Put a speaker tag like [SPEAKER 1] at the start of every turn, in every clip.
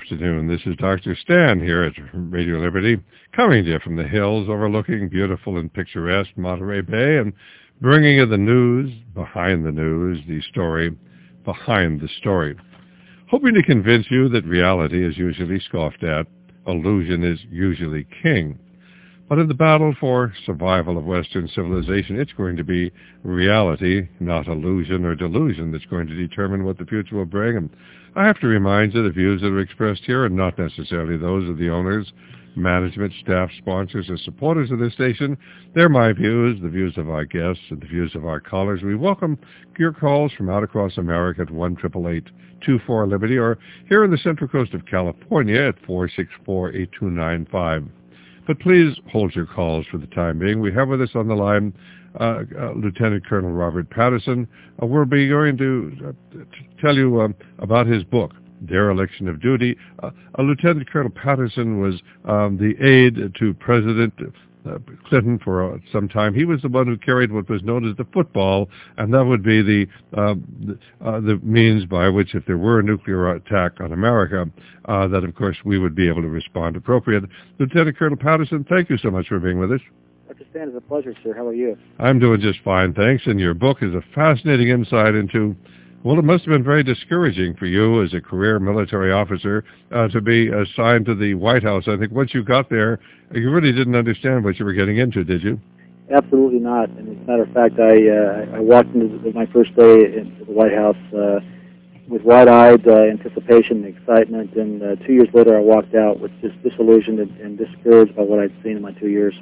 [SPEAKER 1] afternoon. This is Dr. Stan here at Radio Liberty, coming to you from the hills overlooking beautiful and picturesque Monterey Bay and bringing you the news, behind the news, the story, behind the story. Hoping to convince you that reality is usually scoffed at, illusion is usually king. But in the battle for survival of Western civilization, it's going to be reality, not illusion or delusion, that's going to determine what the future will bring. And I have to remind you, the views that are expressed here are not necessarily those of the owners, management, staff, sponsors, or supporters of this station. They're my views, the views of our guests, and the views of our callers. We welcome your calls from out across America at 1-888-24-LIBERTY, or here in the Central Coast of California at 464-8295. But please hold your calls for the time being. We have with us on the line Lieutenant Colonel Robert Patterson. We'll be going to tell you about his book, Dereliction of Duty. Lieutenant Colonel Patterson was the aide to President Clinton for some time. He was the one who carried what was known as the football, and that would be the means by which, if there were a nuclear attack on America, that, of course, we would be able to respond appropriately. Lieutenant Colonel Patterson, thank you so much for being with us.
[SPEAKER 2] Dr. Stan, it's a pleasure, sir. How are you?
[SPEAKER 1] I'm doing just fine, thanks. And your book is a fascinating insight into, well, it must have been very discouraging for you as a career military officer to be assigned to the White House. I think once you got there, you really didn't understand what you were getting into, did you?
[SPEAKER 2] Absolutely not. And as a matter of fact, I walked into my first day into the White House with wide-eyed anticipation and excitement, and 2 years later I walked out with just disillusioned and discouraged by what I'd seen in my 2 years.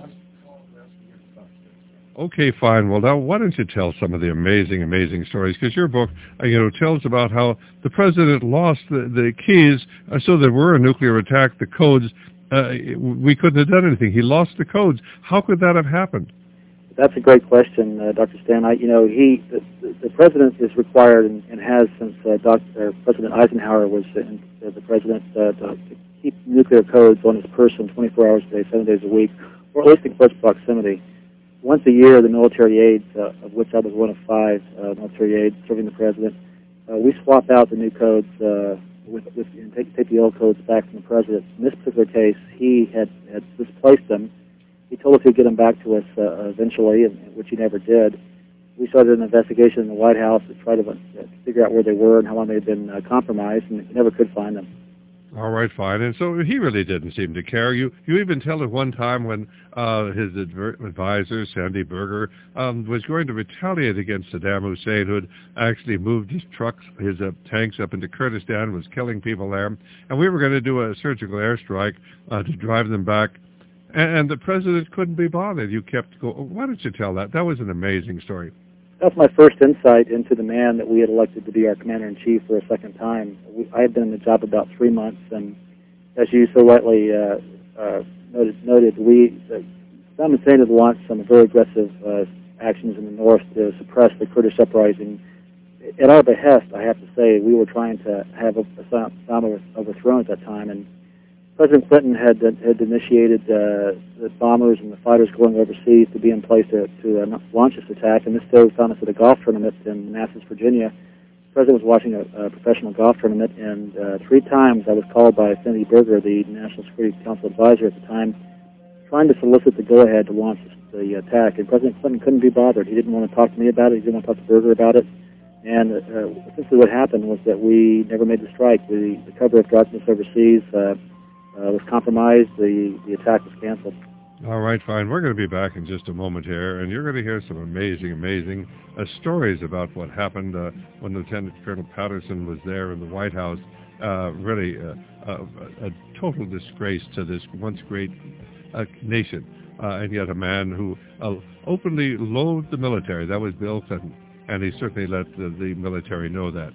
[SPEAKER 1] Okay, fine. Well, now, why don't you tell some of the amazing stories? Because your book, tells about how the president lost the keys, so there were a nuclear attack, the codes. We couldn't have done anything. He lost the codes. How could that have happened?
[SPEAKER 2] That's a great question, Dr. Stan. The president is required and has since President Eisenhower was the president to keep nuclear codes on his person 24 hours a day, 7 days a week, or at least in close proximity. Once a year, the military aides, of which I was one of 5 military aides serving the president, we swap out the new codes and take the old codes back from the president. In this particular case, he had misplaced them. He told us he'd get them back to us eventually, which he never did. We started an investigation in the White House to try to figure out where they were and how long they had been compromised, and we never could find them.
[SPEAKER 1] All right, fine. And so he really didn't seem to care. You even tell at one time when his advisor, Sandy Berger, was going to retaliate against Saddam Hussein, who had actually moved his trucks, his tanks up into Kurdistan, was killing people there, and we were going to do a surgical airstrike to drive them back, and the president couldn't be bothered. You kept going. Why don't you tell that? That was an amazing story.
[SPEAKER 2] That's my first insight into the man that we had elected to be our commander-in-chief for a second time. I had been in the job about 3 months, and as you so rightly noted, Saddam Hussein had launched some very aggressive actions in the north to suppress the Kurdish uprising. At our behest, I have to say, we were trying to have Saddam overthrown at that time, and President Clinton had initiated the bombers and the fighters going overseas to be in place to launch this attack, and this day we found us at a golf tournament in Manassas, Virginia. The President was watching a professional golf tournament, and 3 times I was called by Sandy Berger, the National Security Council advisor at the time, trying to solicit the go-ahead to launch the attack, and President Clinton couldn't be bothered. He didn't want to talk to me about it. He didn't want to talk to Berger about it. And essentially what happened was that we never made the strike. The cover of darkness overseas was compromised. The attack was canceled.
[SPEAKER 1] All right, fine. We're going to be back in just a moment here, and you're going to hear some amazing stories about what happened when Lieutenant Colonel Patterson was there in the White House. Really a total disgrace to this once great nation, and yet a man who openly loathed the military. That was Bill Clinton, and he certainly let the military know that.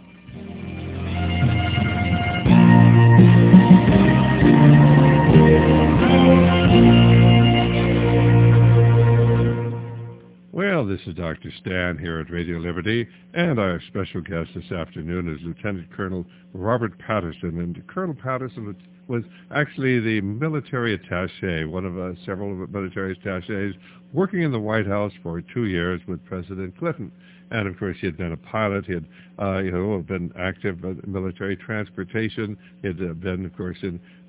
[SPEAKER 1] Well, this is Dr. Stan here at Radio Liberty, and our special guest this afternoon is Lieutenant Colonel Robert Patterson. And Colonel Patterson was actually the military attaché, one of several military attachés working in the White House for 2 years with President Clinton. And of course, he had been a pilot. He had, been active in military transportation. He had been, of course,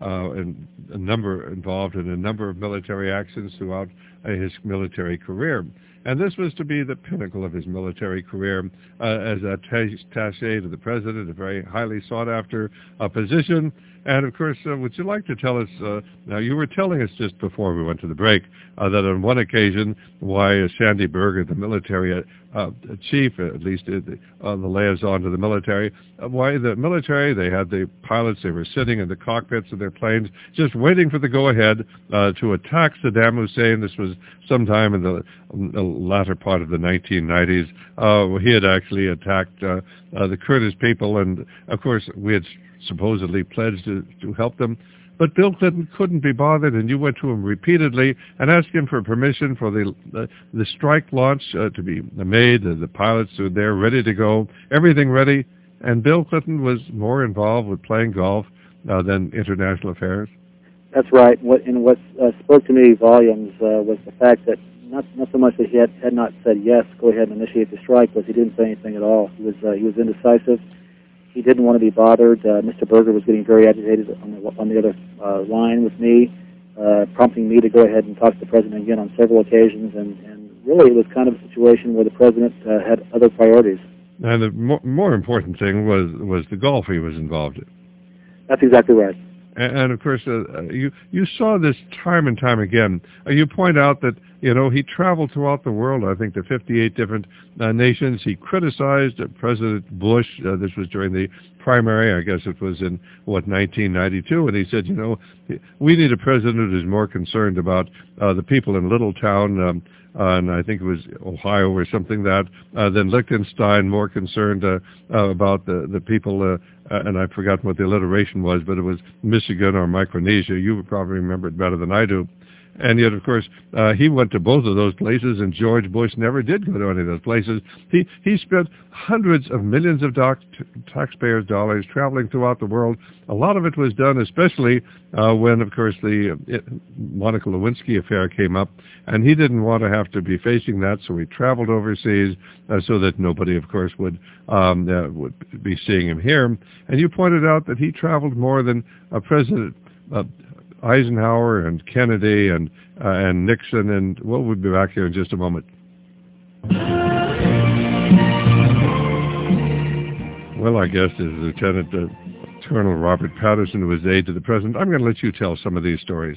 [SPEAKER 1] involved in a number of military actions throughout his military career. And this was to be the pinnacle of his military career as attaché to the president, a very highly sought-after position. And, of course, would you like to tell us, now you were telling us just before we went to the break, that on one occasion why Sandy Berger, the military chief, at least the liaison to the military, why the military, they had the pilots, they were sitting in the cockpits of their planes just waiting for the go-ahead to attack Saddam Hussein. This was sometime in the latter part of the 1990s. He had actually attacked the Kurdish people, and, of course, we had supposedly pledged to help them. But Bill Clinton couldn't be bothered, and you went to him repeatedly and asked him for permission for the strike launch to be made. The pilots were there ready to go, everything ready, and Bill Clinton was more involved with playing golf than international affairs. That's
[SPEAKER 2] right. What spoke to me volumes was the fact that not so much that he had not said yes, go ahead and initiate the strike, was he didn't say anything at all. He was indecisive. He didn't want to be bothered. Mr. Berger was getting very agitated on the other line with me, prompting me to go ahead and talk to the president again on several occasions. And really, it was kind of a situation where the president had other priorities.
[SPEAKER 1] And the more important thing was the golf he was involved in.
[SPEAKER 2] That's exactly right.
[SPEAKER 1] And of course, you saw this time and time again. You point out that, he traveled throughout the world, I think, to 58 different nations. He criticized President Bush. This was during the primary. I guess it was in, 1992. And he said, we need a president who's more concerned about the people in Little Town, and I think it was Ohio or something than Liechtenstein, more concerned about the people, and I've forgotten what the alliteration was, but it was Michigan or Micronesia. You would probably remember it better than I do. And yet, of course, he went to both of those places, and George Bush never did go to any of those places. He spent hundreds of millions of taxpayers' dollars traveling throughout the world. A lot of it was done, especially when, of course, the Monica Lewinsky affair came up, and he didn't want to have to be facing that, so he traveled overseas so that nobody, of course, would be seeing him here. And you pointed out that he traveled more than President Eisenhower and Kennedy and Nixon, and we'll be back here in just a moment. Well, our guest is Lieutenant Colonel Robert Patterson, who was aide to the president. I'm going to let you tell some of these stories.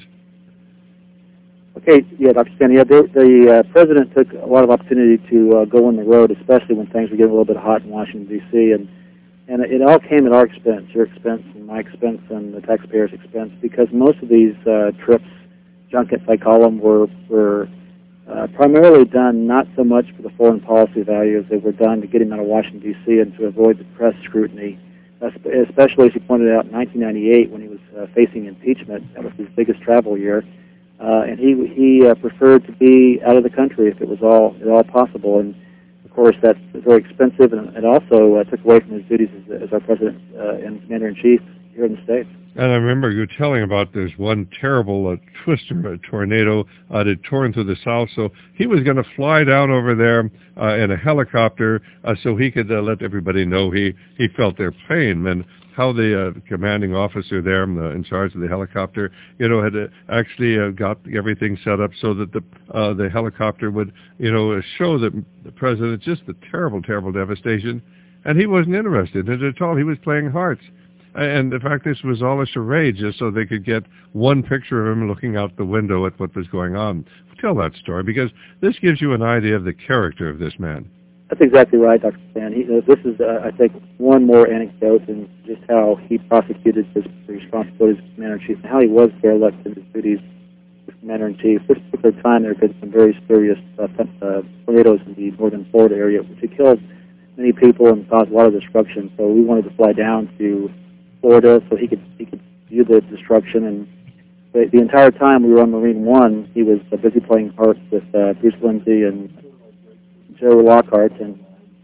[SPEAKER 2] Okay, yeah, Dr. Stan, the president took a lot of opportunity to go on the road, especially when things were getting a little bit hot in Washington, D.C., and it all came at our expense, your expense and my expense and the taxpayers' expense, because most of these trips, junkets I call them, were primarily done not so much for the foreign policy value as they were done to get him out of Washington, D.C. and to avoid the press scrutiny, especially, as you pointed out, in 1998 when he was facing impeachment. That was his biggest travel year. And he preferred to be out of the country if it was at all possible. And of course, that's very expensive, and it also took away from his duties as our president and commander-in-chief here in the States.
[SPEAKER 1] And I remember you telling about there's one terrible twister, a tornado that tore into the south. So he was going to fly down over there in a helicopter so he could let everybody know he felt their pain. And how the commanding officer there in charge of the helicopter, had actually got everything set up so that the helicopter would, show the president just the terrible, terrible devastation. And he wasn't interested in it at all. He was playing hearts. And in fact, this was all a charade just so they could get one picture of him looking out the window at what was going on. Tell that story, because this gives you an idea of the character of this man.
[SPEAKER 2] That's exactly right, Dr. Stan. This is, I think, one more anecdote in just how he prosecuted his responsibilities as Commander-in-Chief and how he was careless in his duties as Commander-in-Chief. This particular time, there had been some very serious tornadoes in the northern Florida area, which had killed many people and caused a lot of destruction. So we wanted to fly down to Florida so he could view the destruction. And the entire time we were on Marine One, he was busy playing hearts with Bruce Lindsay and Joe Lockhart. And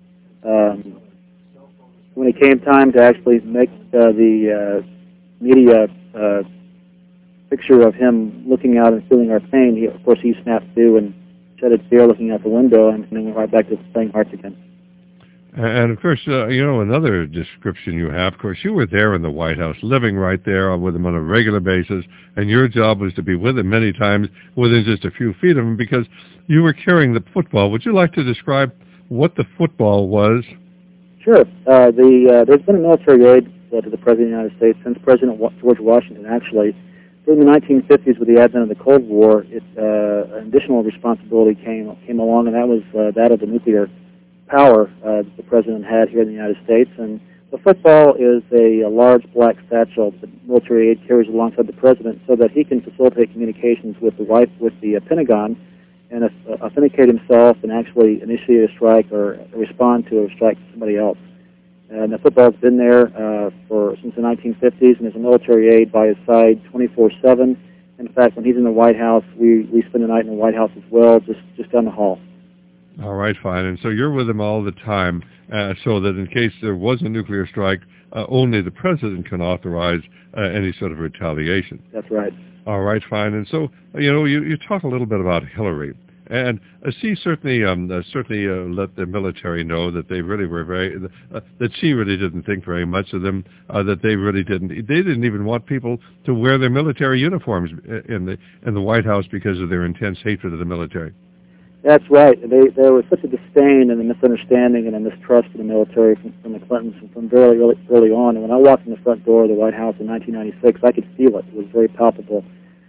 [SPEAKER 2] when it came time to actually make the media picture of him looking out and feeling our pain, of course he snapped to and shed a tear looking out the window, and then went right back to playing hearts again.
[SPEAKER 1] And of course, another description you have, of course, you were there in the White House, living right there with him on a regular basis, and your job was to be with him many times within just a few feet of him because you were carrying the football. Would you like to describe what the football was?
[SPEAKER 2] Sure. There's been a military aid to the President of the United States since President George Washington, actually. During the 1950s, with the advent of the Cold War, an additional responsibility came along, and that was that of the nuclear power the President had here in the United States. And the football is a large black satchel that military aid carries alongside the President so that he can facilitate communications with the Pentagon and authenticate himself and actually initiate a strike or respond to a strike from somebody else. And the football's been there since the 1950s, and there's a military aid by his side 24/7. In fact, when he's in the White House, we spend the night in the White House as well, just down the hall.
[SPEAKER 1] All right, fine. And so you're with him all the time, so that in case there was a nuclear strike, only the President can authorize any sort of retaliation.
[SPEAKER 2] That's right.
[SPEAKER 1] All right, fine. And so, you talk a little bit about Hillary. And she certainly let the military know that they really were that she really didn't think very much of them, that they didn't even want people to wear their military uniforms in the White House because of their intense hatred of the military.
[SPEAKER 2] That's right. There was such a disdain and a misunderstanding and a mistrust of the military from the Clintons from very early on. And when I walked in the front door of the White House in 1996, I could feel it. It was very palpable.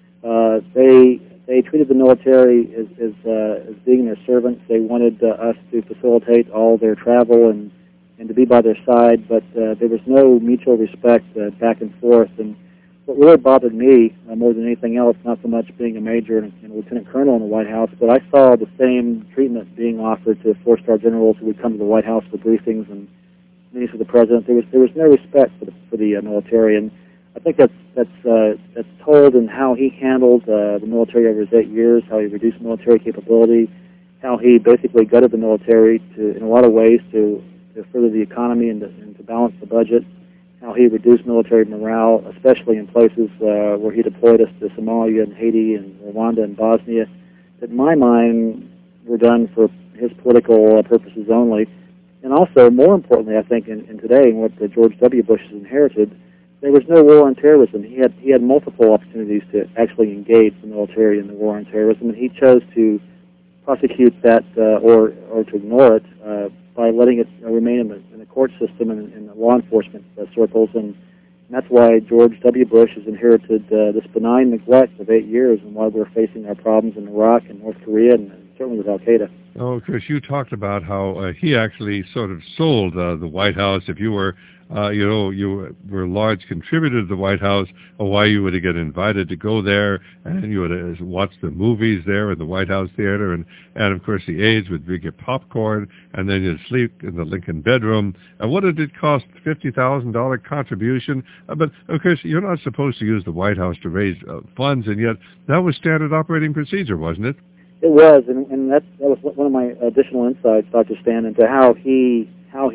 [SPEAKER 2] They treated the military as being their servants. They wanted us to facilitate all their travel and to be by their side, but there was no mutual respect back and forth. And what really bothered me more than anything else, not so much being a major and a lieutenant colonel in the White House, but I saw the same treatment being offered to four-star generals who would come to the White House for briefings and meetings with the President. There was no respect for the military, and I think that's told in how he handled the military over his 8 years, how he reduced military capability, how he basically gutted the military in a lot of ways to further the economy and to balance the budget, how he reduced military morale, especially in places where he deployed us to Somalia and Haiti and Rwanda and Bosnia, that in my mind were done for his political purposes only. And also, more importantly, I think, in today, in what George W. Bush has inherited, there was no war on terrorism. He had multiple opportunities to actually engage the military in the war on terrorism, and he chose to prosecute that or to ignore it by letting it remain in the court system and in the law enforcement circles. And that's why George W. Bush has inherited this benign neglect of 8 years and why we're facing our problems in Iraq and North Korea and certainly with Al-Qaeda.
[SPEAKER 1] Oh, Chris, you talked about how he actually sort of sold the White House. If you were, you were a large contributor to the White House, why you would get invited to go there, and you would watch the movies there in the White House Theater, and of course the aides would bring you popcorn, and then you'd sleep in the Lincoln bedroom. What did it cost? $50,000 contribution. But of course, you're not supposed to use the White House to raise funds, and yet that was standard operating procedure, wasn't it?
[SPEAKER 2] It was, and that was one of my additional insights, Dr. Stan, into how he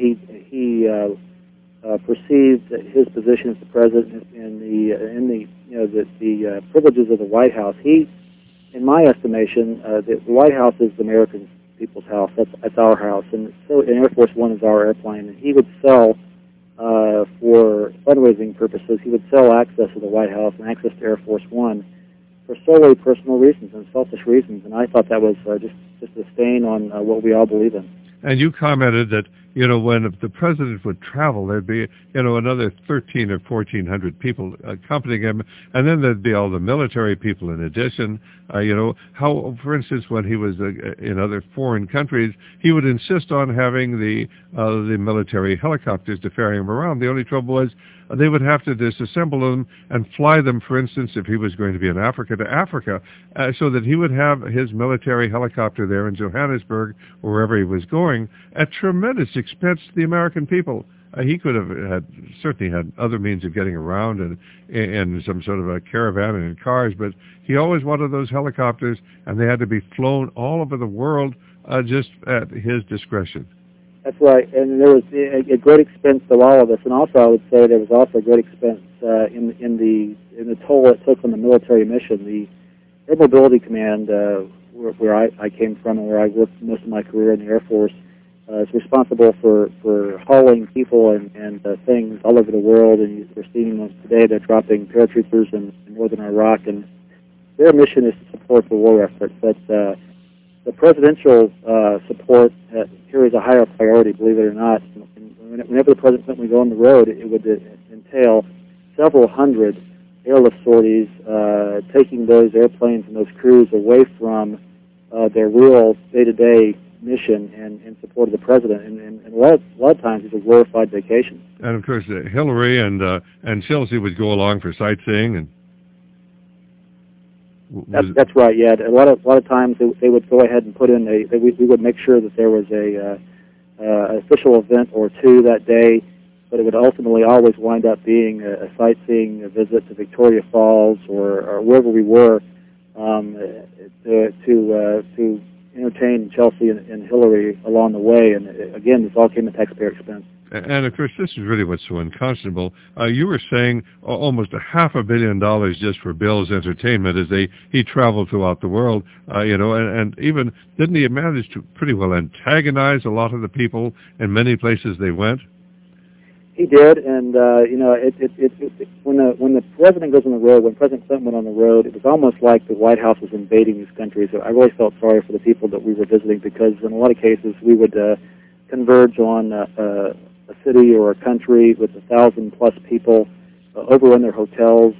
[SPEAKER 2] perceived his position as the president and the privileges of the White House. He, in my estimation, the White House is the American people's house. That's our house, and so Air Force One is our airplane. And he would sell for fundraising purposes. He would sell access to the White House and access to Air Force One for solely personal reasons and selfish reasons, and I thought that was just a stain on what we all believe in.
[SPEAKER 1] And you commented that, when the president would travel, there'd be, another 1,300 or 1,400 people accompanying him, and then there'd be all the military people in addition. How, for instance, when he was in other foreign countries, he would insist on having the military helicopters to ferry him around. The only trouble was they would have to disassemble them and fly them, for instance, if he was going to be in Africa, to Africa, so that he would have his military helicopter there in Johannesburg, wherever he was going, at tremendous expense to the American people. He could have certainly had other means of getting around and in some sort of a caravan and in cars, but he always wanted those helicopters, and they had to be flown all over the world just at his discretion. That's
[SPEAKER 2] right, and there was a great expense to all of us, and also I would say there was also a great expense in the toll it took on the military mission. The Air Mobility Command where I came from and where I worked most of my career in the Air Force, is responsible for hauling people and things all over the world. And we're seeing them today. They're dropping paratroopers in northern Iraq, and their mission is to support the war effort. But the presidential support carries a higher priority, believe it or not. Whenever the president would go on the road, it would entail several hundred airlift sorties, taking those airplanes and those crews away from their real day-to-day mission and in support of the president. And a lot of times it's a glorified vacation.
[SPEAKER 1] And of course, Hillary and Chelsea would go along for sightseeing. And
[SPEAKER 2] that's right. Yeah, a lot of times they would go ahead and put in we would make sure that there was a official event or two that day, but it would ultimately always wind up being a sightseeing visit to Victoria Falls or wherever we were to entertain Chelsea and Hillary along the way. And again, this all came at taxpayer expense.
[SPEAKER 1] And of course, this is really what's so unconscionable. You were saying almost $500 million just for Bill's entertainment as he traveled throughout the world, and even didn't he manage to pretty well antagonize a lot of the people in many places they went?
[SPEAKER 2] He did, and when the president goes on the road, when President Clinton went on the road, it was almost like the White House was invading these countries. So I really felt sorry for the people that we were visiting, because in a lot of cases we would converge on a city or a country with 1,000+ people, overrun their hotels,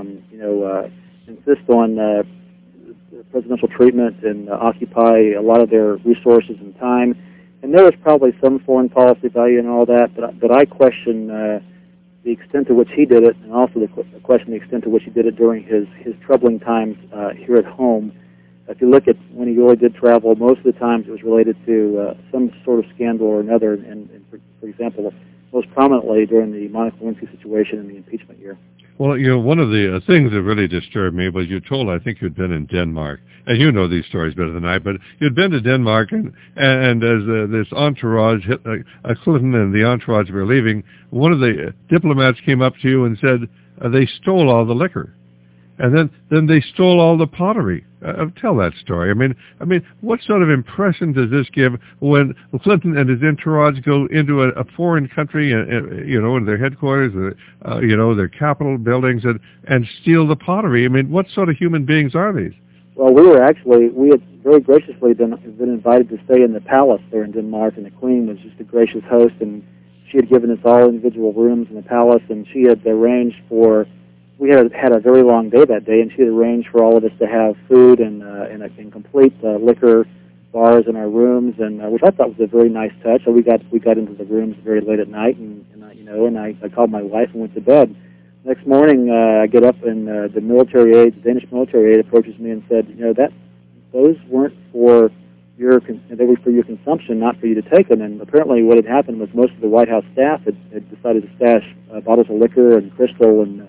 [SPEAKER 2] insist on presidential treatment and occupy a lot of their resources and time. And there was probably some foreign policy value and all that, but I question the extent to which he did it, and also question the extent to which he did it during his troubling times here at home. If you look at when he really did travel, most of the times it was related to some sort of scandal or another, and for example, most prominently during the Monica Lewinsky situation in the impeachment year.
[SPEAKER 1] Well, one of the things that really disturbed me was you told, I think you'd been in Denmark, and you know these stories better than I, but you'd been to Denmark, and as this entourage, Clinton and the entourage were leaving, one of the diplomats came up to you and said they stole all the liquor. And then they stole all the pottery. Tell that story. I mean, what sort of impression does this give when Clinton and his entourage go into a foreign country, in their headquarters, their Capitol buildings, and steal the pottery? I mean, what sort of human beings are these?
[SPEAKER 2] Well, we had very graciously been invited to stay in the palace there in Denmark, and the Queen was just a gracious host, and she had given us all individual rooms in the palace, and she had arranged for. We had a very long day that day, and she had arranged for all of us to have food and complete liquor bars in our rooms, and which I thought was a very nice touch. So we got into the rooms very late at night, and I called my wife and went to bed. Next morning, I get up, and the Danish military aide approaches me and said, those weren't for they were for your consumption, not for you to take them. And apparently, what had happened was most of the White House staff had decided to stash bottles of liquor and crystal and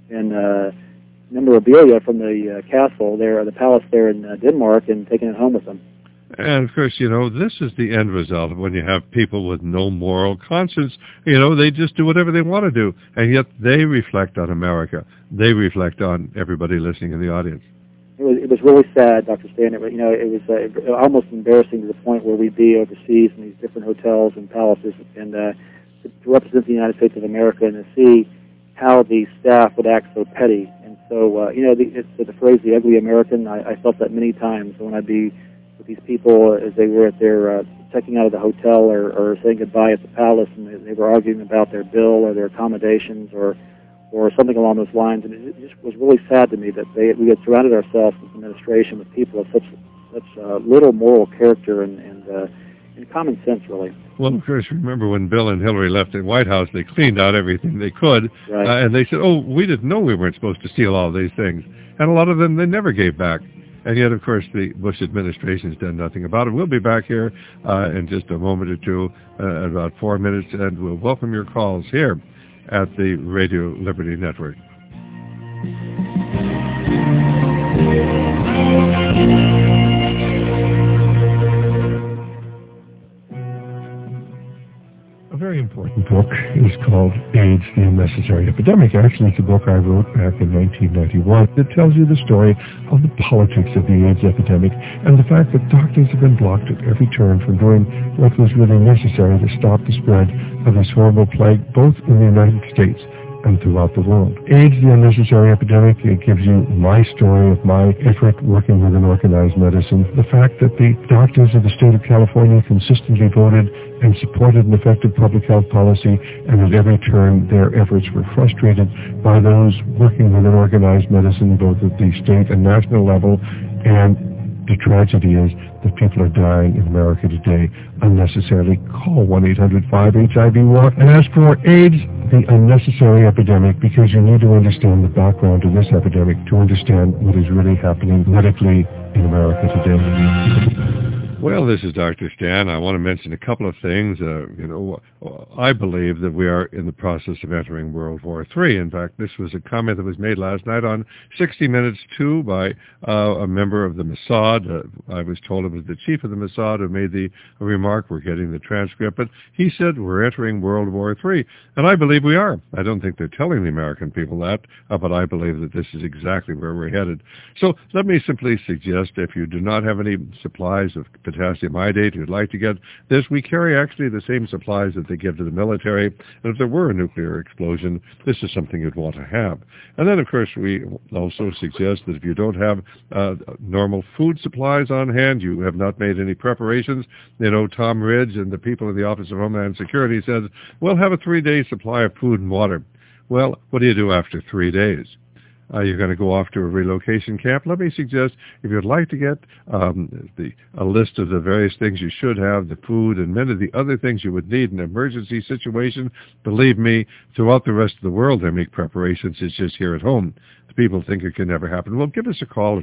[SPEAKER 2] memorabilia from the castle there, the palace there in Denmark, and taking it home with them.
[SPEAKER 1] And of course, this is the end result of when you have people with no moral conscience. They just do whatever they want to do, and yet they reflect on America. They reflect on everybody listening in the audience.
[SPEAKER 2] It was really sad, Dr. Stan. It was almost embarrassing to the point where we'd be overseas in these different hotels and palaces, and to represent the United States of America and to see how the staff would act so petty. And so, the phrase, the ugly American, I felt that many times when I'd be with these people as they were at their checking out of the hotel or saying goodbye at the palace, and they were arguing about their bill or their accommodations or something along those lines. And it just was really sad to me that we had surrounded ourselves as an administration with people of such little moral character and common sense, really.
[SPEAKER 1] Well, of course, remember when Bill and Hillary left the White House, they cleaned out everything they could,
[SPEAKER 2] right.
[SPEAKER 1] And they said, we didn't know we weren't supposed to steal all these things. And a lot of them they never gave back. And yet, of course, the Bush administration's done nothing about it. We'll be back here in just a moment or two, about 4 minutes, and we'll welcome your calls here at the Radio Liberty Network. very important book is called AIDS, the Unnecessary Epidemic. Actually, it's a book I wrote back in 1991 that tells you the story of the politics of the AIDS epidemic and the fact that doctors have been blocked at every turn from doing what was really necessary to stop the spread of this horrible plague, both in the United States and throughout the world. AIDS, the Unnecessary Epidemic, it gives you my story of my effort working with an organized medicine. The fact that the doctors of the state of California consistently voted and supported an effective public health policy, and at every turn their efforts were frustrated by those working with an organized medicine, both at the state and national level. And the tragedy is that people are dying in America today unnecessarily. Call 1-800-5-HIV-WAR and ask for AIDS, the Unnecessary Epidemic, because you need to understand the background of this epidemic to understand what is really happening medically in America today. Well, this is Dr. Stan. I want to mention a couple of things. I believe that we are in the process of entering World War III. In fact, this was a comment that was made last night on 60 Minutes 2 by a member of the Mossad. I was told it was the chief of the Mossad who made the remark. We're getting the transcript. But he said we're entering World War III. And I believe we are. I don't think they're telling the American people that, but I believe that this is exactly where we're headed. So let me simply suggest, if you do not have any supplies of potassium iodate, you'd like to get this, we carry actually the same supplies that they give to the military. And if there were a nuclear explosion, this is something you'd want to have. And then, of course, we also suggest that if you don't have normal food supplies on hand, you have not made any preparations. Tom Ridge and the people in the Office of Homeland Security said, we'll have a 3-day supply of food and water. Well, what do you do after 3 days? You're going to go off to a relocation camp. Let me suggest, if you'd like to get a list of the various things you should have, the food and many of the other things you would need in an emergency situation, believe me, throughout the rest of the world they make preparations. It's just here at home. The people think it can never happen. Well, give us a call at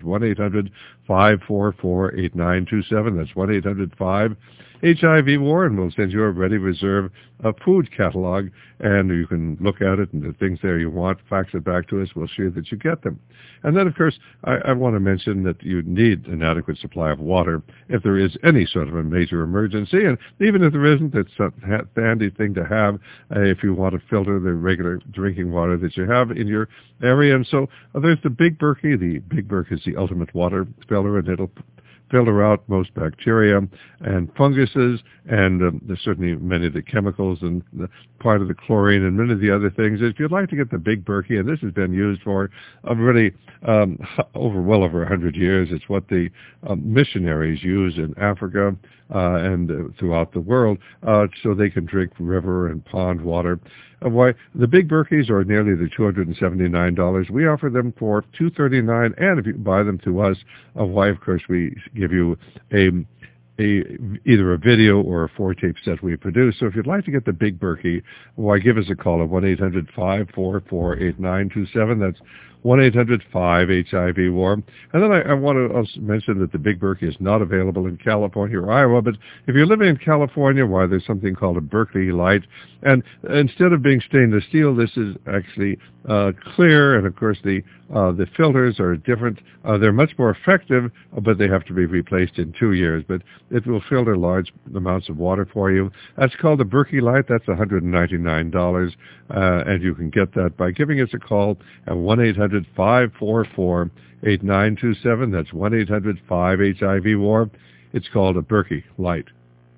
[SPEAKER 1] 1-800-544-8927. That's 1-800-5-HIV-WAR, and we'll send you a ready reserve food catalog, and you can look at it, and the things there you want, fax it back to us. We'll see that you get them. And then, of course, I want to mention that you need an adequate supply of water if there is any sort of a major emergency, and even if there isn't, it's a handy thing to have if you want to filter the regular drinking water that you have in your area. And so there's the Big Berkey. The Big Berkey is the ultimate water filler, and it'll filter out most bacteria and funguses, and there's certainly many of the chemicals and part of the chlorine and many of the other things. If you'd like to get the Big Berkey, and this has been used for really well over 100 years, it's what the missionaries use in Africa and throughout the world so they can drink river and pond water. Why the Big Berkeys are nearly the $279. We offer them for $239, and if you buy them to us, why, of course, we give you either a video or a 4-tape set we produce. So if you'd like to get the Big Berkey, why, give us a call at 1-800-544-8927. That's 1-800-5-HIV-WAR. And then I want to also mention that the Big Berkey is not available in California or Iowa, but if you're living in California, why, there's something called a Berkey Light. And instead of being stainless steel, this is actually clear, and of course the filters are different. They're much more effective, but they have to be replaced in 2 years. But it will filter large amounts of water for you. That's called the Berkey Light. That's $199, and you can get that by giving us a call at 1-800-544-8927. That's 1-800-5-HIV-WAR. It's called a Berkey Light.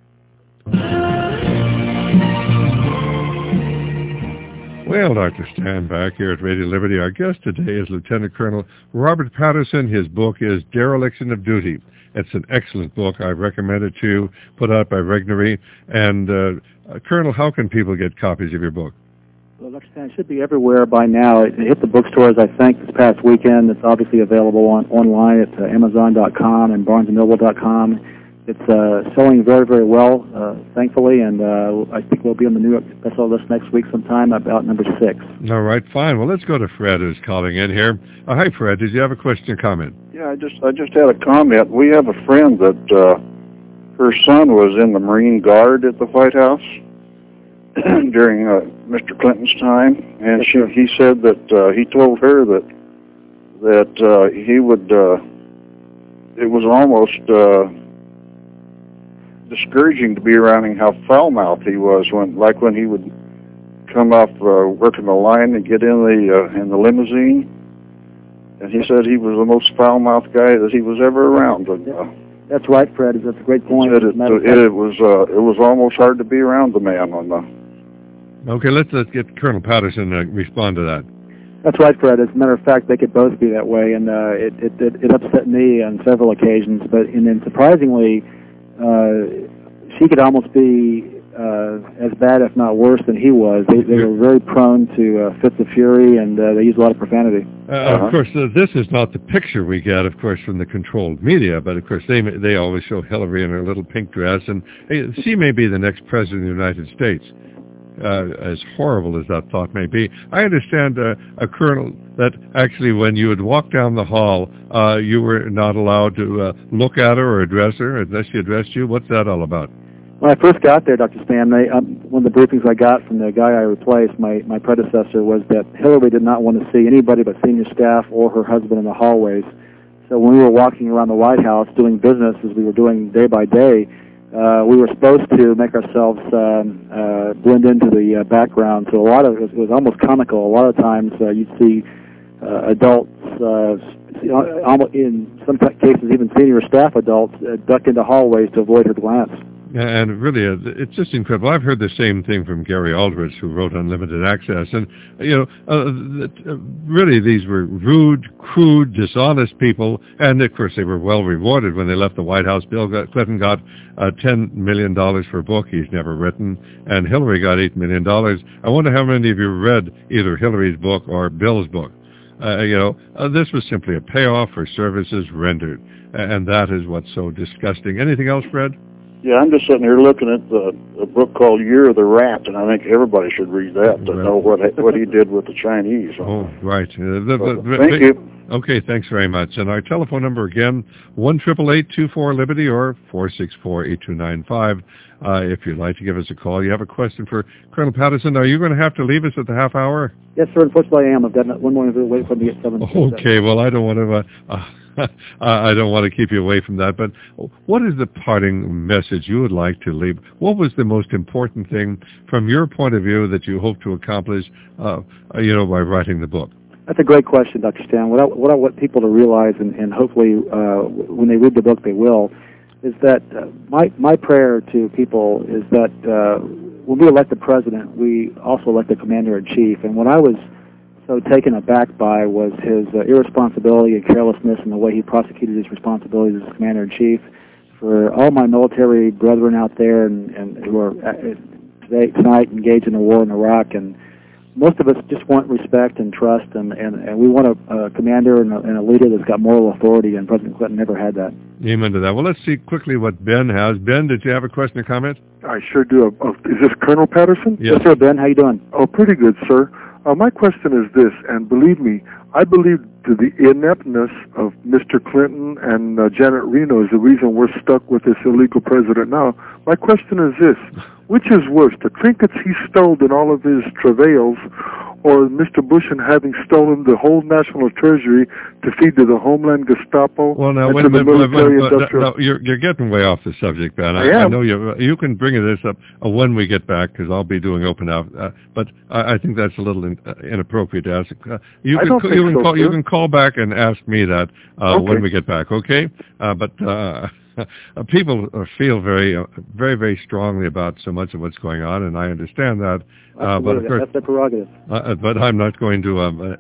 [SPEAKER 1] Well, Dr. Stan back here at Radio Liberty. Our guest today is Lieutenant Colonel Robert Patterson. His book is Dereliction of Duty. It's an excellent book. I recommend it to you, put out by Regnery. And, Colonel, how can people get copies of your book?
[SPEAKER 2] Well, Dr. Stan, it should be everywhere by now. It hit the bookstores, I think, this past weekend. It's obviously available online at Amazon.com and BarnesandNoble.com. It's selling very, very well, thankfully, and I think we'll be on the New York bestseller list next week sometime, about number 6.
[SPEAKER 1] All right, fine. Well, let's go to Fred, who's calling in here. Hi, Fred. Did you have a question or comment?
[SPEAKER 3] Yeah, I just had a comment. We have a friend that her son was in the Marine Guard at the White House during Mr. Clinton's time, and he said that he told her that he would. It was almost discouraging to be around him, how foul-mouthed he was when he would come off working the line and get in the limousine. And he said he was the most foul-mouthed guy that he was ever around. And,
[SPEAKER 2] that's right, Fred. That's a great point.
[SPEAKER 3] It was almost hard to be around the man on the.
[SPEAKER 1] Okay, let's get Colonel Patterson to respond to that.
[SPEAKER 2] That's right, Fred. As a matter of fact, they could both be that way, and it upset me on several occasions. But and then surprisingly, she could almost be as bad, if not worse, than he was. They were very prone to fits of fury, and they used a lot of profanity.
[SPEAKER 1] Of course, this is not the picture we get, of course, from the controlled media, but of course they always show Hillary in her little pink dress, and she may be the next president of the United States. As horrible as that thought may be. I understand, Colonel, that actually when you would walk down the hall, you were not allowed to look at her or address her unless she addressed you. What's that all about?
[SPEAKER 2] When I first got there, Dr. Stan, one of the briefings I got from the guy I replaced, my predecessor, was that Hillary did not want to see anybody but senior staff or her husband in the hallways. So when we were walking around the White House doing business, as we were doing day by day, we were supposed to make ourselves blend into the background. So a lot of it was almost comical. A lot of times you'd see adults, in some cases even senior staff adults, duck into hallways to avoid her glance.
[SPEAKER 1] And really, it's just incredible. I've heard the same thing from Gary Aldrich, who wrote Unlimited Access. And, really, these were rude, crude, dishonest people. And, of course, they were well rewarded when they left the White House. Bill Clinton got $10 million for a book he's never written, and Hillary got $8 million. I wonder how many of you read either Hillary's book or Bill's book. This was simply a payoff for services rendered. And that is what's so disgusting. Anything else, Fred?
[SPEAKER 3] Yeah, I'm just sitting here looking at a book called Year of the Rat, and I think everybody should read that to know what he did with the Chinese.
[SPEAKER 1] Oh, right.
[SPEAKER 3] Thank you.
[SPEAKER 1] Okay, thanks very much. And our telephone number again, 1-888-24-LIBERTY or 464-8295. If you'd like to give us a call, you have a question for Colonel Patterson. Are you going to have to leave us at the half hour?
[SPEAKER 2] Yes, sir. Unfortunately, I am. I've got one more interview waiting for me at 7.
[SPEAKER 1] Okay, well, I don't want to... I don't want to keep you away from that, but what is the parting message you would like to leave? What was the most important thing from your point of view that you hope to accomplish, by writing the book?
[SPEAKER 2] That's a great question, Dr. Stan. What I want people to realize, and hopefully when they read the book they will, is that my prayer to people is that when we elect the president, we also elect the commander-in-chief. And what I was so taken aback by was his irresponsibility and carelessness in the way he prosecuted his responsibilities as commander-in-chief. For all my military brethren out there and who are tonight engaged in the war in Iraq, and most of us just want respect and trust, and we want a commander and a leader that's got moral authority, and President Clinton never had that.
[SPEAKER 1] Amen to that. Well, let's see quickly what Ben has. Ben, did you have a question or comment?
[SPEAKER 4] I sure do. Is this Colonel Patterson?
[SPEAKER 1] Yes,
[SPEAKER 2] sir, Ben. How you doing?
[SPEAKER 4] Oh, pretty good, sir. My question is this, and believe me, I believe the ineptness of Mr. Clinton and Janet Reno is the reason we're stuck with this illegal president now. My question is this: which is worse, the trinkets he stole in all of his travails, or Mr. Bush in having stolen the whole national treasury to feed to the Homeland Gestapo?
[SPEAKER 1] Well, now,
[SPEAKER 4] wait a minute.
[SPEAKER 1] No, you're getting way off the subject, Ben. I know you can bring this up when we get back, because I'll be doing open house. But I think that's a little inappropriate to ask. You can call back and ask me that when we get back, okay? But people feel very, very, very strongly about so much of what's going on, and I understand that. But of course,
[SPEAKER 2] that's the prerogative.
[SPEAKER 1] But I'm not going to.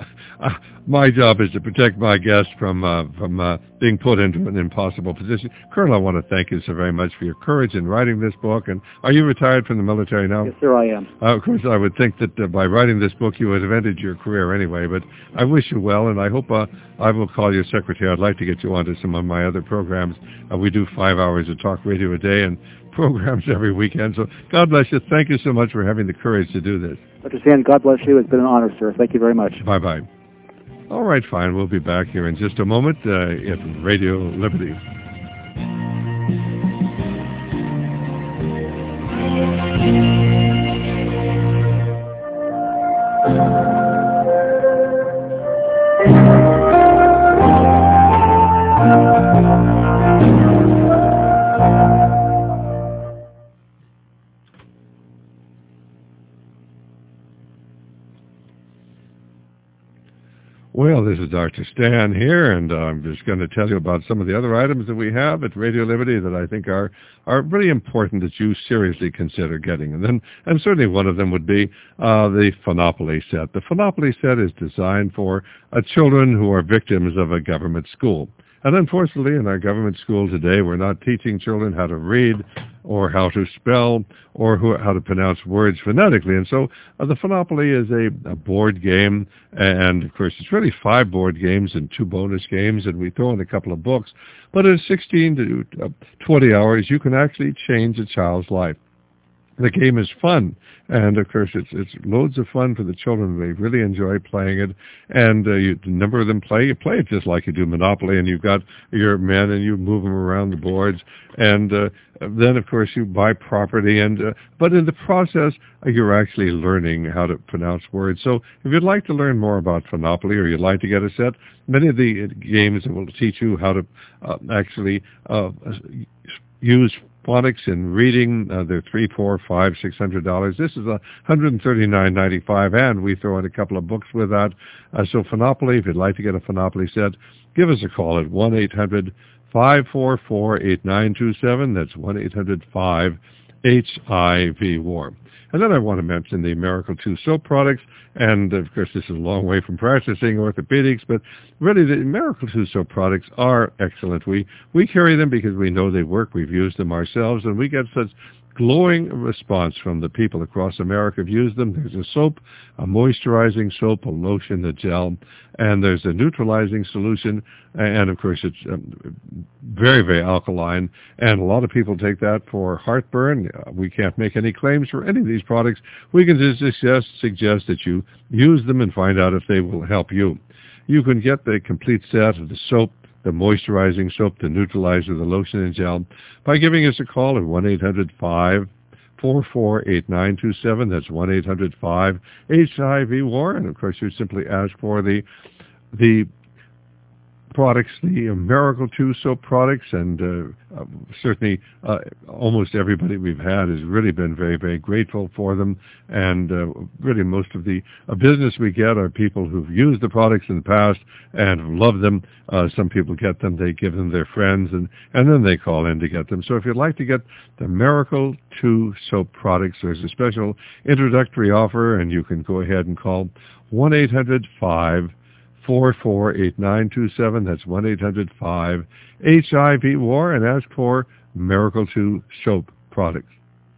[SPEAKER 1] My job is to protect my guests from being put into an impossible position. Colonel, I want to thank you so very much for your courage in writing this book. And are you retired from the military now?
[SPEAKER 2] Yes, sir, I am.
[SPEAKER 1] Of course, I would think that by writing this book, you would have ended your career anyway. But I wish you well, and I hope I will call your secretary. I'd like to get you onto some of my other programs. We do 5 hours of talk radio a day and programs every weekend. So God bless you. Thank you so much for having the courage to do this.
[SPEAKER 2] Dr. Stan, God bless you. It's been an honor, sir. Thank you very much.
[SPEAKER 1] Bye-bye. All right, fine. We'll be back here in just a moment at Radio Liberty. Well, this is Dr. Stan here, and I'm just going to tell you about some of the other items that we have at Radio Liberty that I think are really important that you seriously consider getting. And certainly one of them would be the Phonopoly set. The Phonopoly set is designed for children who are victims of a government school. And unfortunately, in our government school today, we're not teaching children how to read or how to spell or how to pronounce words phonetically. And so the Phonopoly is a board game. And, of course, it's really 5 board games and 2 bonus games, and we throw in a couple of books. But in 16 to 20 hours, you can actually change a child's life. The game is fun, and of course it's loads of fun for the children. They really enjoy playing it, and a number of them play it just like you do Monopoly, and you've got your men and you move them around the boards, and then of course you buy property, but in the process you're actually learning how to pronounce words. So if you'd like to learn more about Phonopoly, or you'd like to get a set, many of the games will teach you how to actually use phonics in reading. They're $300, $400, $500, $600. This is $139.95, and we throw in a couple of books with that. So Phonopoly, if you'd like to get a Phonopoly set, give us a call at 1-800-544-8927. That's 1-800-5-HIV-WAR. And then I want to mention the Miracle 2 soap products. And, of course, this is a long way from practicing orthopedics, but really the Miracle 2 soap products are excellent. We carry them because we know they work. We've used them ourselves, and we get such glowing response from the people across America who've used them. There's a soap, a moisturizing soap, a lotion, a gel, and there's a neutralizing solution, and of course it's very, very alkaline, and a lot of people take that for heartburn. We can't make any claims for any of these products. We can just suggest that you use them and find out if they will help you. You can get the complete set of the soap, the moisturizing soap, the neutralizer, the lotion and gel, by giving us a call at 1-800-544-8927. That's 1-800-5-HIV-WAR. And, of course, you simply ask for the products, the Miracle 2 soap products, and certainly almost everybody we've had has really been very, very grateful for them. And really most of the business we get are people who've used the products in the past and love them. Some people get them, they give them their friends, and then they call in to get them. So if you'd like to get the Miracle 2 soap products, there's a special introductory offer, and you can go ahead and call 1-800-544-8927. That's 1-800-5-HIV-WAR, and ask for Miracle 2 soap products.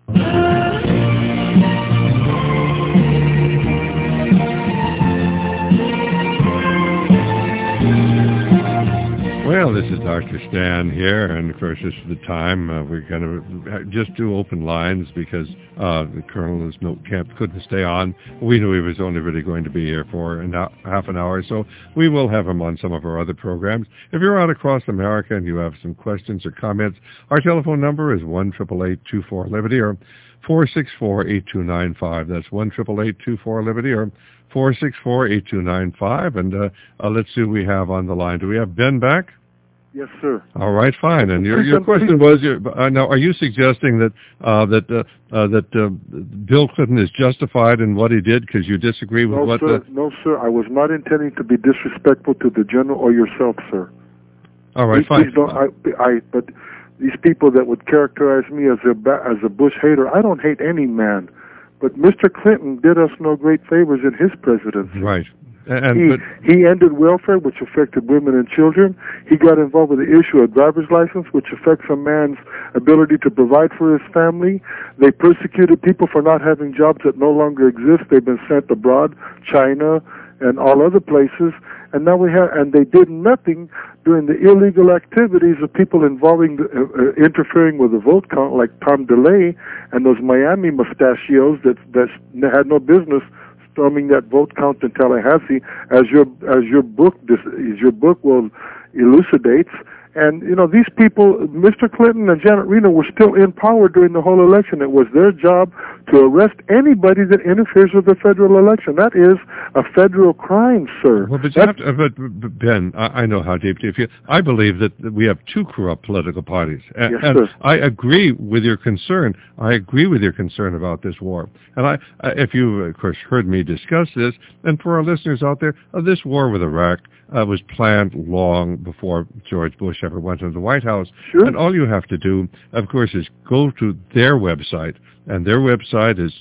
[SPEAKER 1] Well, this is Dr. Stan here, and of course this is the time we're going to just do open lines because the Colonel couldn't stay on. We knew he was only really going to be here for half an hour, so we will have him on some of our other programs. If you're out across America and you have some questions or comments, our telephone number is 1-888-24-LIBERTY or 464-8295. That's 1-888-24-LIBERTY or 464-8295. And let's see who we have on the line. Do we have Ben back?
[SPEAKER 4] Yes, sir.
[SPEAKER 1] All right, fine. And your question was, now, are you suggesting that Bill Clinton is justified in what he did because you disagree with what?
[SPEAKER 4] No, sir. I was not intending to be disrespectful to the general or yourself, sir.
[SPEAKER 1] All right, fine.
[SPEAKER 4] Please don't. But these people that would characterize me as a Bush hater, I don't hate any man. But Mr. Clinton did us no great favors in his presidency.
[SPEAKER 1] Right.
[SPEAKER 4] He ended welfare, which affected women and children. He got involved with the issue of driver's license, which affects a man's ability to provide for his family. They persecuted people for not having jobs that no longer exist. They've been sent abroad, China, and all other places. And now and they did nothing during the illegal activities of people involving, interfering with the vote count, like Tom DeLay and those Miami mustachios that had no business storming that vote count in Tallahassee, as your book will elucidates. And, you know, these people, Mr. Clinton and Janet Reno, were still in power during the whole election. It was their job to arrest anybody that interferes with the federal election. That is a federal crime, sir.
[SPEAKER 1] Well, but, you have to, but Ben, I know how deeply you feel. I believe that we have two corrupt political parties.
[SPEAKER 4] Yes,
[SPEAKER 1] and
[SPEAKER 4] sir.
[SPEAKER 1] I agree with your concern. I agree with your concern about this war. And if you, of course, heard me discuss this, and for our listeners out there, this war with Iraq was planned long before George Bush ever went into the White House.
[SPEAKER 4] Sure.
[SPEAKER 1] And all you have to do, of course, is go to their website, and their website is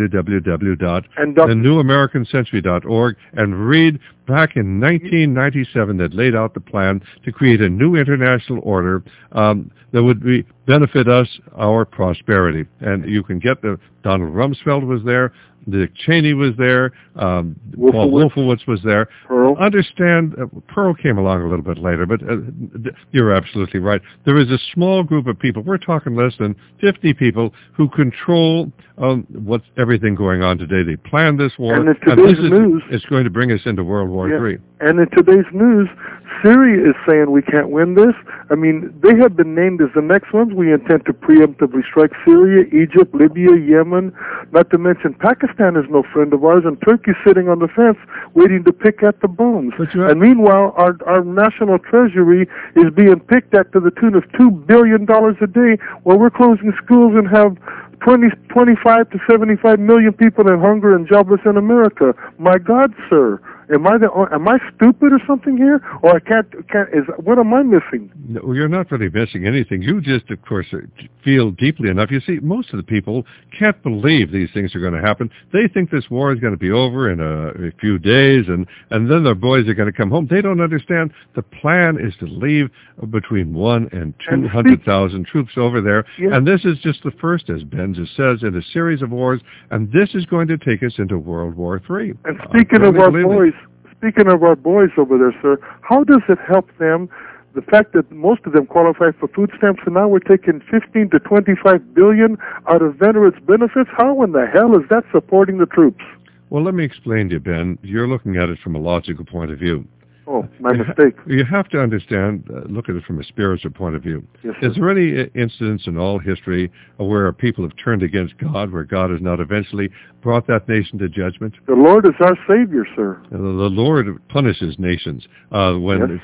[SPEAKER 1] www.thenewamericancentury.org, and read back in 1997 that laid out the plan to create a new international order that would benefit us, our prosperity. And you can get Donald Rumsfeld was there, Dick Cheney was there, Paul Wolfowitz was there.
[SPEAKER 4] Pearl.
[SPEAKER 1] Understand, Pearl came along a little bit later, but you're absolutely right. There is a small group of people, we're talking less than 50 people, who control what's everything going on today. They planned this war,
[SPEAKER 4] and in today's news,
[SPEAKER 1] it's going to bring us into World War III.
[SPEAKER 4] And in today's news, Syria is saying we can't win this. I mean, they have been named as the next ones. We intend to preemptively strike Syria, Egypt, Libya, Yemen, not to mention Pakistan is no friend of ours, and Turkey's sitting on the fence waiting to pick at the bones. And meanwhile, our national treasury is being picked at to the tune of $2 billion a day, while we're closing schools and have 25 to 75 million people in hunger and jobless in America. My God, sir. Am I stupid or something here? Or what am I missing?
[SPEAKER 1] No, you're not really missing anything. You just, of course, feel deeply enough. You see, most of the people can't believe these things are going to happen. They think this war is going to be over in a few days, and then their boys are going to come home. They don't understand the plan is to leave between 1 and 200,000 troops over there.
[SPEAKER 4] Yes.
[SPEAKER 1] And this is just the first, as Ben just says, in a series of wars, and this is going to take us into World War III.
[SPEAKER 4] And speaking of our boys over there, sir, how does it help them, the fact that most of them qualify for food stamps, and now we're taking 15 to 25 billion out of veterans' benefits? How in the hell is that supporting the troops?
[SPEAKER 1] Well, let me explain to you, Ben. You're looking at it from a logical point of view.
[SPEAKER 4] Oh, my mistake.
[SPEAKER 1] You have to understand, look at it from a spiritual point of view.
[SPEAKER 4] Yes,
[SPEAKER 1] is there any incidents in all history where people have turned against God, where God has not eventually brought that nation to judgment?
[SPEAKER 4] The Lord is our Savior, sir.
[SPEAKER 1] The Lord punishes nations when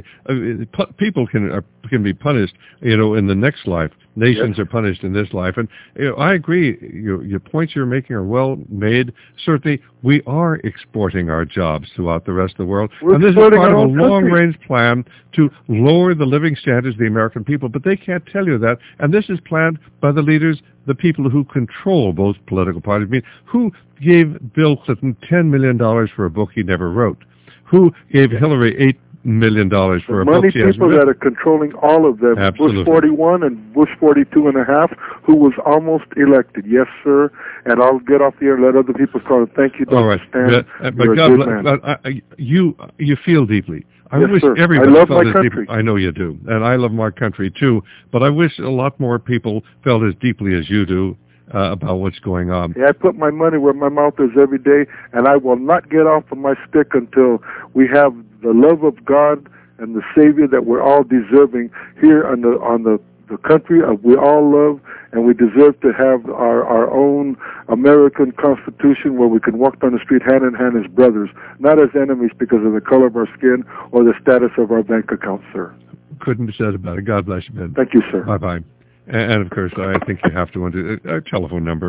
[SPEAKER 1] people can be punished, in the next life. Nations are punished in this life, and I agree. Your points you're making are well made. Certainly, we are exporting our jobs throughout the rest of the world, and this is part of a long-range plan to lower the living standards of the American people. But they can't tell you that, and this is planned by the leaders, the people who control both political parties. I mean, who gave Bill Clinton $10 million for a book he never wrote? Who gave Hillary $8 million for a book she hasn't
[SPEAKER 4] people
[SPEAKER 1] written?
[SPEAKER 4] That are controlling all of them.
[SPEAKER 1] Absolutely.
[SPEAKER 4] Bush 41 and Bush 42 and a half, who was almost elected. Yes, sir. And I'll get off the air and let other people call it. Thank you, Dr.
[SPEAKER 1] All right.
[SPEAKER 4] Stan.
[SPEAKER 1] But God bless. You feel deeply. I wish
[SPEAKER 4] sir.
[SPEAKER 1] everybody
[SPEAKER 4] I love
[SPEAKER 1] felt
[SPEAKER 4] my
[SPEAKER 1] as
[SPEAKER 4] country.
[SPEAKER 1] deeply. I know you do, and I love my country too. But I wish a lot more people felt as deeply as you do about what's going on.
[SPEAKER 4] Yeah, I put my money where my mouth is every day, and I will not get off of my stick until we have the love of God and the Savior that we're all deserving here on the country we all love, and we deserve to have our own American Constitution where we can walk down the street hand in hand as brothers, not as enemies because of the color of our skin or the status of our bank account, sir.
[SPEAKER 1] Couldn't be said about it. God bless you, Ben.
[SPEAKER 4] Thank you, sir.
[SPEAKER 1] Bye-bye. And of course, I think you have to our telephone number,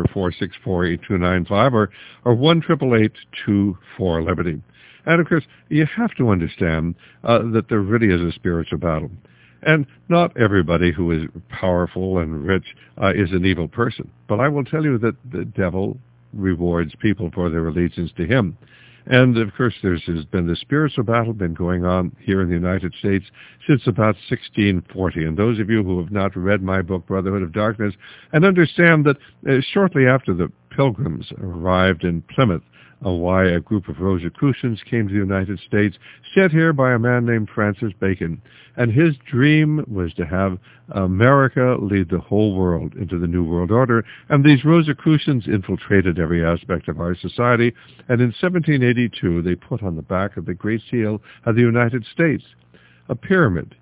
[SPEAKER 1] 464-8295 or 1-888-24-LIBERTY. And of course, you have to understand that there really is a spiritual battle. And not everybody who is powerful and rich is an evil person. But I will tell you that the devil rewards people for their allegiance to him. And of course, there's been the spiritual battle been going on here in the United States since about 1640. And those of you who have not read my book, Brotherhood of Darkness, and understand that shortly after the Pilgrims arrived in Plymouth, why a group of Rosicrucians came to the United States, set here by a man named Francis Bacon. And his dream was to have America lead the whole world into the New World Order. And these Rosicrucians infiltrated every aspect of our society. And in 1782, they put on the back of the Great Seal of the United States a pyramid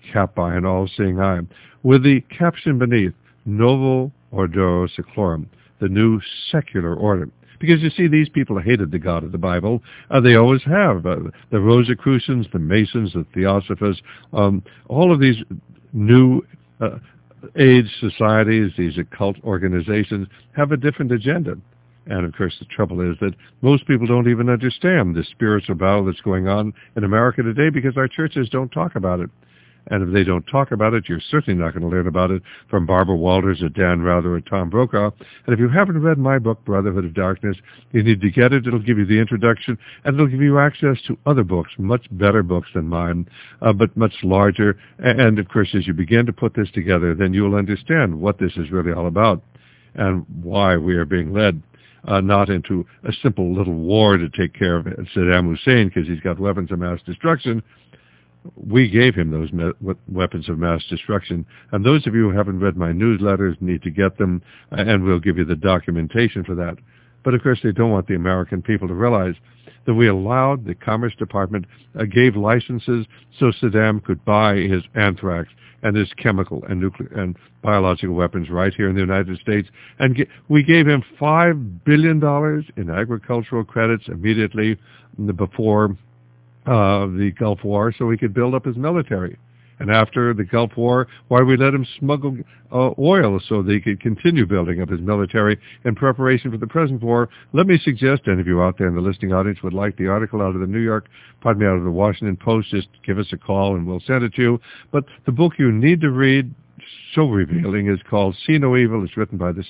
[SPEAKER 1] capped by an all-seeing eye, with the caption beneath, Novo Ordo Seclorum, the new secular order. Because, you see, these people hated the God of the Bible. They always have. The Rosicrucians, the Masons, the Theosophists, all of these new age societies, these occult organizations, have a different agenda. And, of course, the trouble is that most people don't even understand the spiritual battle that's going on in America today because our churches don't talk about it. And if they don't talk about it, you're certainly not going to learn about it from Barbara Walters or Dan Rather or Tom Brokaw. And if you haven't read my book, Brotherhood of Darkness, you need to get it. It'll give you the introduction, and it'll give you access to other books, much better books than mine, but much larger. And, of course, as you begin to put this together, then you'll understand what this is really all about and why we are being led. Not into a simple little war to take care of Saddam Hussein because he's got weapons of mass destruction. We gave him those weapons of mass destruction. And those of you who haven't read my newsletters need to get them, and we'll give you the documentation for that. But, of course, they don't want the American people to realize that we allowed, the Commerce Department gave licenses so Saddam could buy his anthrax and his chemical and nuclear and biological weapons right here in the United States. And we gave him $5 billion in agricultural credits immediately before the Gulf War so he could build up his military. And after the Gulf War, why we let him smuggle oil so they could continue building up his military in preparation for the present war. Let me suggest, any of you out there in the listening audience would like the article out of the out of the Washington Post, just give us a call and we'll send it to you. But the book you need to read, so revealing, is called See No Evil. It's written by a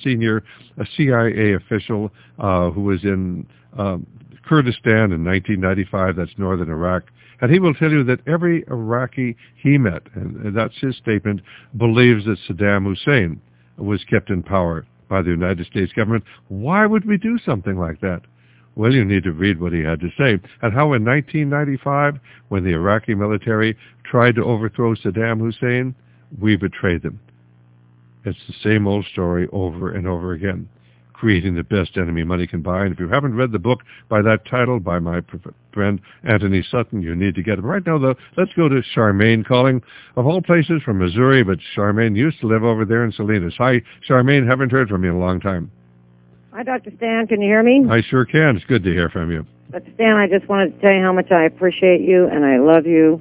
[SPEAKER 1] CIA official who was in Kurdistan in 1995, that's northern Iraq. And he will tell you that every Iraqi he met, and that's his statement, believes that Saddam Hussein was kept in power by the United States government. Why would we do something like that? Well, you need to read what he had to say. And how in 1995, when the Iraqi military tried to overthrow Saddam Hussein, we betrayed them. It's the same old story over and over again, creating the best enemy money can buy. And if you haven't read the book by that title, by my friend Anthony Sutton, you need to get it. Right now, though, let's go to Charmaine calling, of all places, from Missouri, but Charmaine used to live over there in Salinas. Hi, Charmaine, haven't heard from you in a long time.
[SPEAKER 5] Hi, Dr. Stan. Can you hear me?
[SPEAKER 1] I sure can. It's good to hear from you.
[SPEAKER 5] Dr. Stan, I just wanted to tell you how much I appreciate you, and I love you,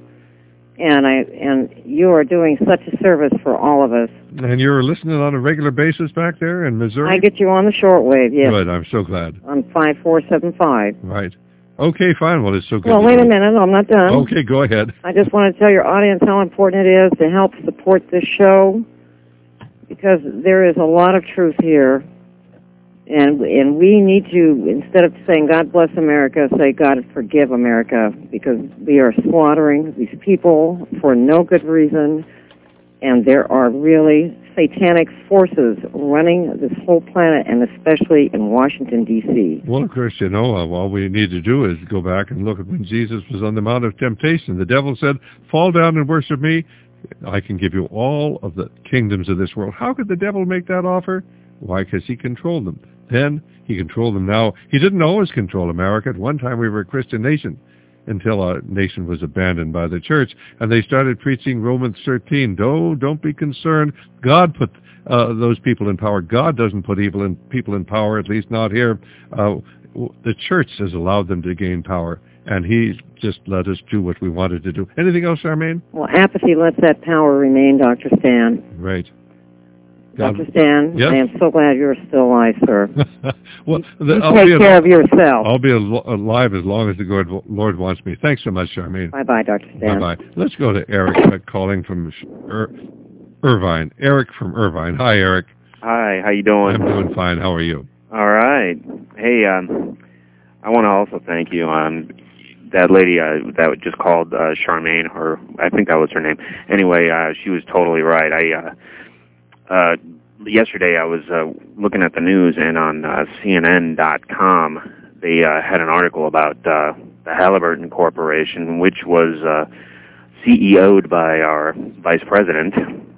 [SPEAKER 5] and you are doing such a service for all of us.
[SPEAKER 1] And you're listening on a regular basis back there in Missouri?
[SPEAKER 5] I get you on the shortwave, yes.
[SPEAKER 1] Good, I'm so glad.
[SPEAKER 5] On 5475.
[SPEAKER 1] Right. Okay, fine. Well, it's so good.
[SPEAKER 5] Well, wait a minute. I'm not done.
[SPEAKER 1] Okay, go ahead.
[SPEAKER 5] I just want to tell your audience how important it is to help support this show, because there is a lot of truth here. And we need to, instead of saying God bless America, say God forgive America, because we are slaughtering these people for no good reason, and there are really satanic forces running this whole planet, and especially in Washington, D.C.
[SPEAKER 1] Well, of course, you know, all we need to do is go back and look at when Jesus was on the Mount of Temptation. The devil said, fall down and worship me. I can give you all of the kingdoms of this world. How could the devil make that offer? Why? Because he controlled them. Then he controlled them now. He didn't always control America. At one time we were a Christian nation until our nation was abandoned by the church, and they started preaching Romans 13. Don't be concerned. God put those people in power. God doesn't put people in power, at least not here. The church has allowed them to gain power, and he just let us do what we wanted to do. Anything else, Charmaine?
[SPEAKER 5] Well, apathy lets that power remain, Dr. Stan.
[SPEAKER 1] Right.
[SPEAKER 5] Dr. Stan,
[SPEAKER 1] yes?
[SPEAKER 5] I am so glad you're still alive, sir.
[SPEAKER 1] Well,
[SPEAKER 5] take care of yourself.
[SPEAKER 1] I'll be alive as long as the Lord wants me. Thanks so much, Charmaine.
[SPEAKER 5] Bye-bye, Dr. Stan.
[SPEAKER 1] Bye-bye. Let's go to Eric calling from Irvine. Eric from Irvine. Hi, Eric.
[SPEAKER 6] Hi, how you doing?
[SPEAKER 1] I'm doing fine. How are you?
[SPEAKER 6] All right. Hey, I want to also thank you. That lady that just called Charmaine, or I think that was her name. Anyway, she was totally right. Yesterday I was looking at the news, and on CNN.com they had an article about the Halliburton Corporation, which was CEO'd by our vice president.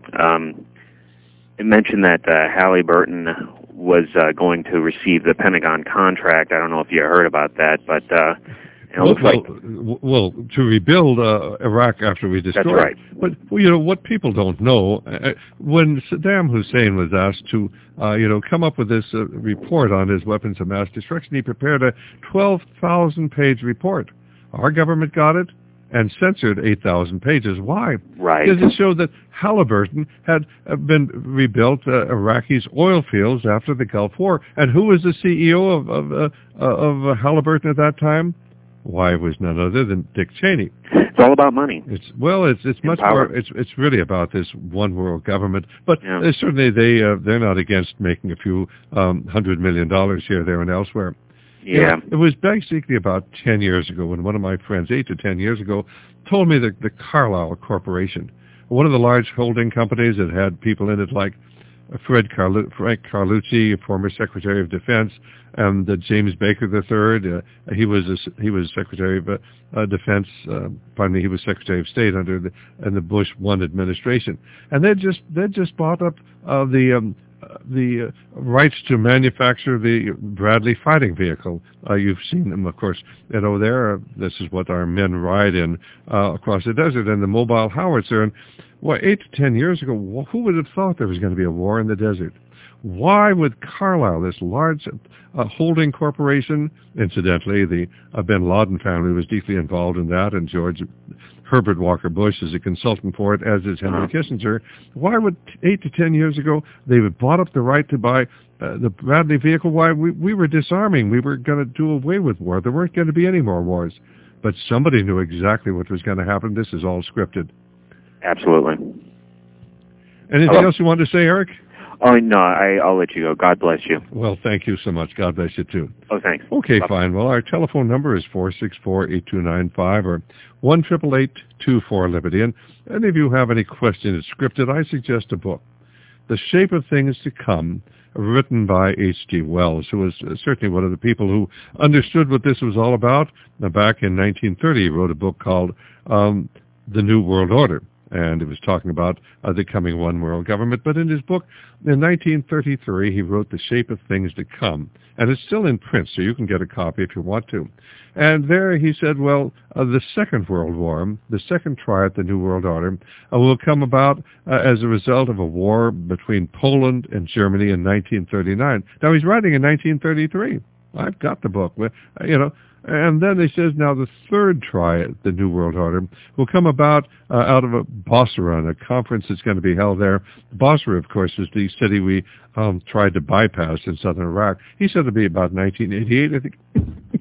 [SPEAKER 6] It mentioned that Halliburton was going to receive the Pentagon contract. I don't know if you heard about that, but And it looks
[SPEAKER 1] well, to rebuild Iraq after we destroyed.
[SPEAKER 6] That's right.
[SPEAKER 1] But you know what people don't know, when Saddam Hussein was asked to come up with this report on his weapons of mass destruction, he prepared a 12,000-page report. Our government got it and censored 8,000 pages. Why?
[SPEAKER 6] Right.
[SPEAKER 1] Because it showed that Halliburton had been rebuilt Iraqi's oil fields after the Gulf War. And who was the CEO of Halliburton at that time? Why, it was none other than Dick Cheney.
[SPEAKER 6] It's all about money.
[SPEAKER 1] It's much more. It's really about this one world government. But certainly they're not against making a few $100 million here, there, and elsewhere.
[SPEAKER 6] Yeah.
[SPEAKER 1] It was basically about 10 years ago when one of my friends, 8 to 10 years ago, told me that the Carlyle Corporation, one of the large holding companies that had people in it like Frank Carlucci, former Secretary of Defense, and James Baker III. He was Secretary of Defense. He was Secretary of State under the Bush 1 administration, and they just bought up the rights to manufacture the Bradley fighting vehicle. You've seen them, of course. This is what our men ride in across the desert, and the mobile howitzer. And 8 to 10 years ago, who would have thought there was going to be a war in the desert? Why would Carlyle, this large holding corporation, incidentally, the bin Laden family was deeply involved in that, and George Herbert Walker Bush is a consultant for it, as is Henry Kissinger. Why would 8 to 10 years ago they would bought up the right to buy the Bradley vehicle? Why? We were disarming. We were going to do away with war. There weren't going to be any more wars. But somebody knew exactly what was going to happen. This is all scripted.
[SPEAKER 6] Absolutely.
[SPEAKER 1] Anything else you want to say, Eric?
[SPEAKER 6] Oh, no, I'll let you go. God bless you.
[SPEAKER 1] Well, thank you so much. God bless you, too.
[SPEAKER 6] Oh, thanks.
[SPEAKER 1] Okay, fine. Well, our telephone number is 464-8295 or 1-888-24-LIBERTY. And any of you have any questions scripted, I suggest a book, The Shape of Things to Come, written by H.G. Wells, who was certainly one of the people who understood what this was all about. Back in 1930, he wrote a book called The New World Order. And it was talking about the coming one world government. But in his book, in 1933, he wrote The Shape of Things to Come. And it's still in print, so you can get a copy if you want to. And there he said, the Second World War, the second try at the New World Order, will come about as a result of a war between Poland and Germany in 1939. Now, he's writing in 1933. I've got the book, And then he says, now the third try at the New World Order will come about out of a Basra, a conference that's going to be held there. Basra, of course, was the city we tried to bypass in southern Iraq. He said it would be about 1988, I think.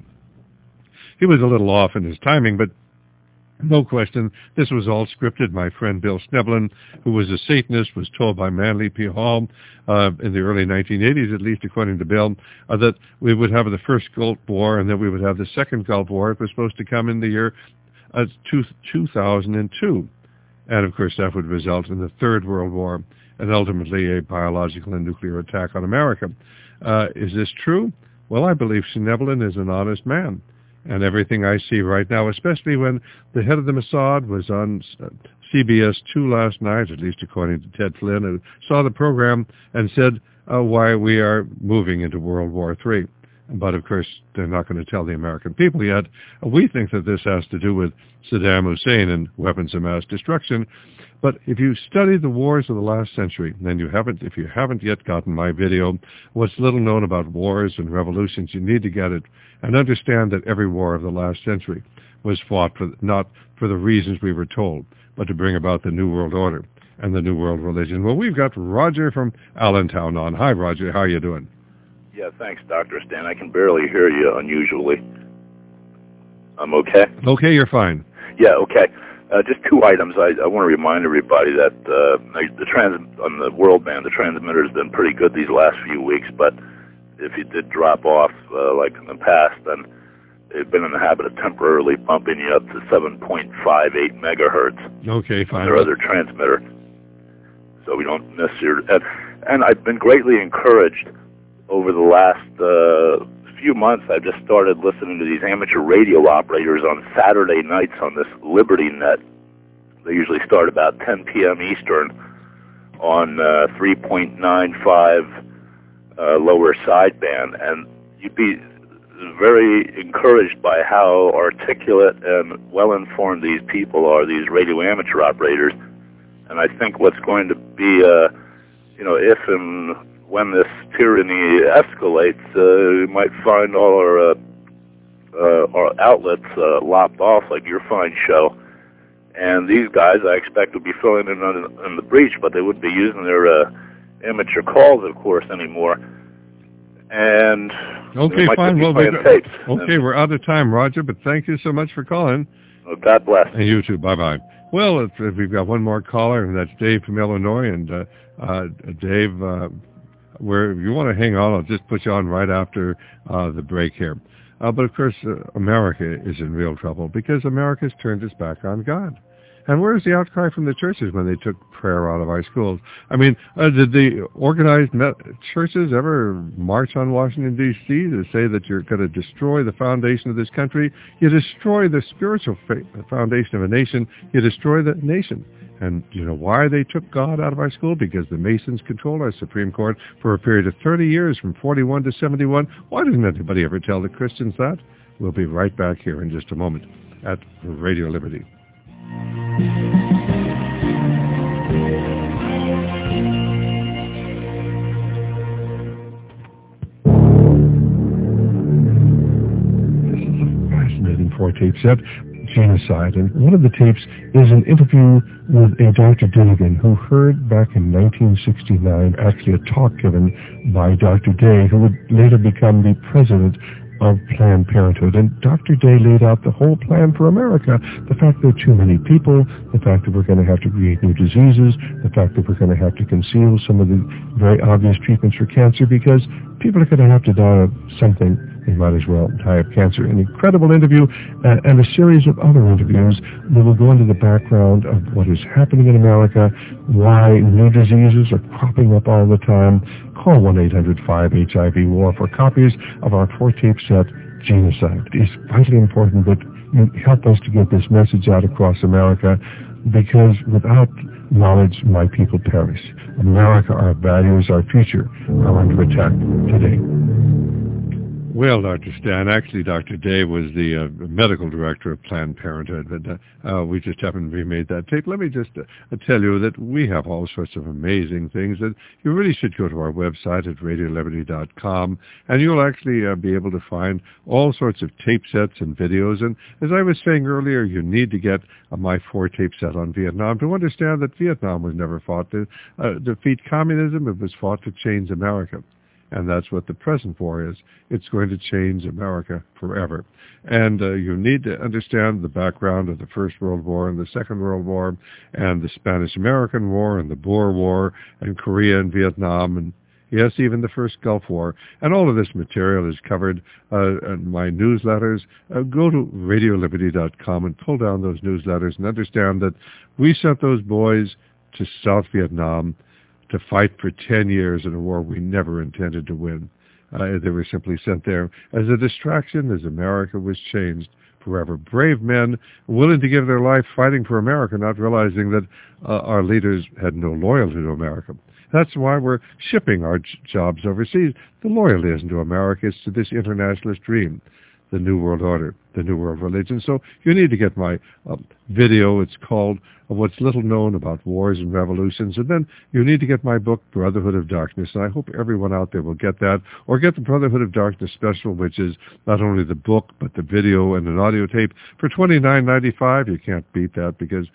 [SPEAKER 1] He was a little off in his timing, but no question, this was all scripted. My friend Bill Schneblin, who was a Satanist, was told by Manly P. Hall in the early 1980s, at least according to Bill, that we would have the first Gulf War and then we would have the second Gulf War. It was supposed to come in the year 2002. And, of course, that would result in the Third World War and ultimately a biological and nuclear attack on America. Is this true? Well, I believe Schneblin is an honest man. And everything I see right now, especially when the head of the Mossad was on CBS 2 last night, at least according to Ted Flynn, who saw the program and said why we are moving into World War III. But, of course, they're not going to tell the American people yet. We think that this has to do with Saddam Hussein and weapons of mass destruction. But if you study the wars of the last century, and if you haven't yet gotten my video, What's Little Known About Wars and Revolutions, you need to get it and understand that every war of the last century was fought not for the reasons we were told, but to bring about the New World Order and the New World Religion. Well, we've got Roger from Allentown on. Hi, Roger. How are you doing?
[SPEAKER 7] Yeah, thanks, Dr. Stan. I can barely hear you unusually. I'm okay?
[SPEAKER 1] Okay, you're fine.
[SPEAKER 7] Yeah, okay. Just two items. I want to remind everybody that on the World Band, the transmitter's been pretty good these last few weeks, but if you did drop off like in the past, then they've been in the habit of temporarily bumping you up to 7.58 megahertz.
[SPEAKER 1] Okay, fine.
[SPEAKER 7] Their other transmitter, so we don't miss your... And I've been greatly encouraged over the last few months. I've just started listening to these amateur radio operators on Saturday nights on this Liberty Net. They usually start about 10 p.m. Eastern on 3.95 lower sideband, and you'd be very encouraged by how articulate and well-informed these people are, these radio amateur operators. And I think what's going to be, if and when this tyranny escalates, we might find all our outlets lopped off, like your fine show. And these guys, I expect, will be filling in the breach, but they wouldn't be using their amateur calls, of course, anymore. And
[SPEAKER 1] okay, fine. Well,
[SPEAKER 7] tapes.
[SPEAKER 1] Okay, we're out of time, Roger. But thank you so much for calling.
[SPEAKER 7] Well, God bless.
[SPEAKER 1] And you too. Bye-bye. Well, if we've got one more caller, and that's Dave from Illinois. And Dave, if you want to hang on, I'll just put you on right after the break here. But of course, America is in real trouble because America's turned its back on God. And where's the outcry from the churches when they took prayer out of our schools? I mean, did the organized churches ever march on Washington, D.C. to say that you're going to destroy the foundation of this country? You destroy the spiritual foundation of a nation. You destroy the nation. And do you know why they took God out of our school? Because the Masons controlled our Supreme Court for a period of 30 years, from 41 to 71. Why didn't anybody ever tell the Christians that? We'll be right back here in just a moment at Radio Liberty. This is a fascinating 4-tape set, Genocide, and one of the tapes is an interview with a Dr. Dinnigan who heard back in 1969 actually a talk given by Dr. Day, who would later become the president of Planned Parenthood. And Dr. Day laid out the whole plan for America. The fact there are too many people, the fact that we're going to have to create new diseases, the fact that we're going to have to conceal some of the very obvious treatments for cancer because people are going to have to die of something. They might as well die of cancer. An incredible interview and a series of other interviews that will go into the background of what is happening in America, why new diseases are cropping up all the time. Call 1-800-5-HIV-WAR for copies of our 4-tape set, Genocide. It's vitally important that you help us to get this message out across America because without knowledge, my people perish. America, our values, our future are under attack today. Well, Dr. Stan, actually Dr. Day was the medical director of Planned Parenthood, but we just happened to be made that tape. Let me just tell you that we have all sorts of amazing things that you really should go to our website at radioliberty.com, and you'll actually be able to find all sorts of tape sets and videos. And as I was saying earlier, you need to get my 4-tape set on Vietnam to understand that Vietnam was never fought to defeat communism. It was fought to change America. And that's what the present war is. It's going to change America forever. And you need to understand the background of the First World War and the Second World War and the Spanish-American War and the Boer War and Korea and Vietnam and, yes, even the First Gulf War. And all of this material is covered in my newsletters. Go to radioliberty.com and pull down those newsletters and understand that we sent those boys to South Vietnam to fight for 10 years in a war we never intended to win. They were simply sent there as a distraction as America was changed forever. Brave men willing to give their life fighting for America, not realizing that our leaders had no loyalty to America. That's why we're shipping our jobs overseas. The loyalty isn't to America, it's to this internationalist dream, the New World Order, the New World Religion. So you need to get my video. It's called What's Little Known About Wars and Revolutions. And then you need to get my book, Brotherhood of Darkness. And I hope everyone out there will get that. Or get the Brotherhood of Darkness special, which is not only the book, but the video and an audio tape for $29.95. You can't beat that because,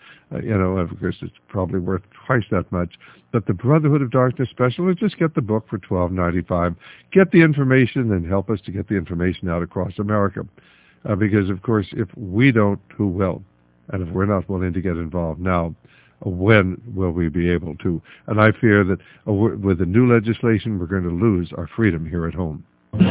[SPEAKER 1] of course, it's probably worth twice that much. But the Brotherhood of Darkness special, or just get the book for $12.95. Get the information and help us to get the information out across America. Because, of course, if we don't, who will? And if we're not willing to get involved now, when will we be able to? And I fear that with the new legislation, we're going to lose our freedom here at home.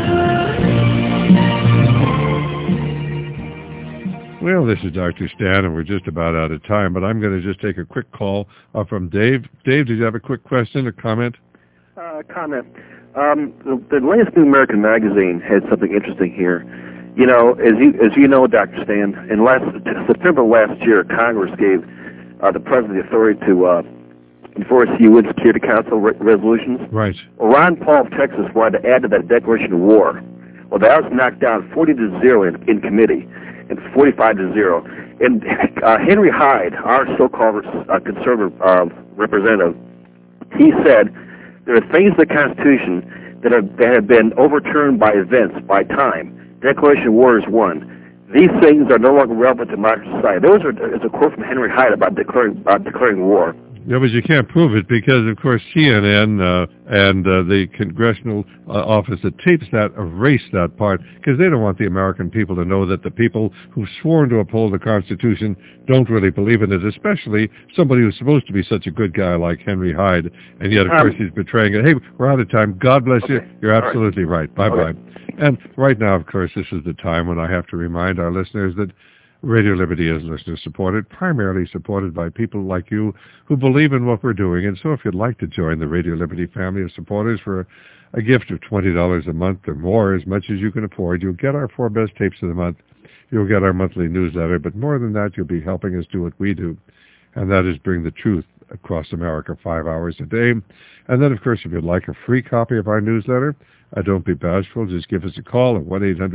[SPEAKER 1] Well, this is Dr. Stan, and we're just about out of time, but I'm going to just take a quick call from Dave. Dave, did you have a quick question or comment?
[SPEAKER 8] Comment. The latest New American Magazine had something interesting here. As you know, Dr. Stan, in September last year, Congress gave the President the authority to enforce UN Security Council resolutions.
[SPEAKER 1] Right.
[SPEAKER 8] Well, Ron Paul of Texas wanted to add to that declaration of war. Well, that was knocked down 40-0 in committee, and 45-0. And Henry Hyde, our so-called conservative representative, he said there are things in the Constitution that have been overturned by events, by time. Declaration of War is one. These things are no longer relevant to modern society. There's a quote from Henry Hyde about declaring war.
[SPEAKER 1] Yeah, but you can't prove it because, of course, CNN and the Congressional Office that tapes that erase that part because they don't want the American people to know that the people who've sworn to uphold the Constitution don't really believe in it, especially somebody who's supposed to be such a good guy like Henry Hyde, and yet, of course, he's betraying it. Hey, we're out of time. God bless you. You're absolutely right. Bye-bye. Okay. And right now, of course, this is the time when I have to remind our listeners that Radio Liberty is listener-supported, primarily supported by people like you who believe in what we're doing. And so if you'd like to join the Radio Liberty family of supporters for a gift of $20 a month or more, as much as you can afford, you'll get our 4 best tapes of the month. You'll get our monthly newsletter. But more than that, you'll be helping us do what we do, and that is bring the truth across America 5 hours a day. And then, of course, if you'd like a free copy of our newsletter, don't be bashful. Just give us a call at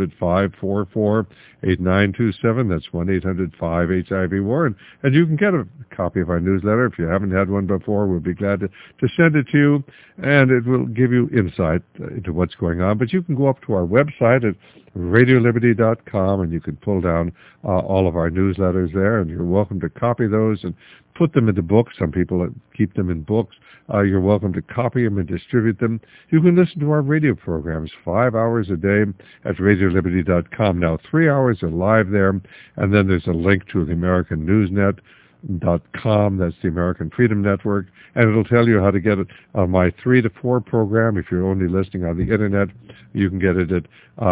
[SPEAKER 1] 1-800-544-8927. That's 1-800-5HIV-WAR. And you can get a copy of our newsletter. If you haven't had one before, we'll be glad to send it to you, and it will give you insight into what's going on. But you can go up to our website at radioliberty.com, and you can pull down all of our newsletters there, and you're welcome to copy those and put them into books. Some people keep them in books. You're welcome to copy them and distribute them. You can listen to our radio programs 5 hours a day at radioliberty.com. Now, 3 hours are live there, and then there's a link to the American Newsnet.com. That's the American Freedom Network, and it'll tell you how to get it on my 3 to 4 program. If you're only listening on the Internet, you can get it at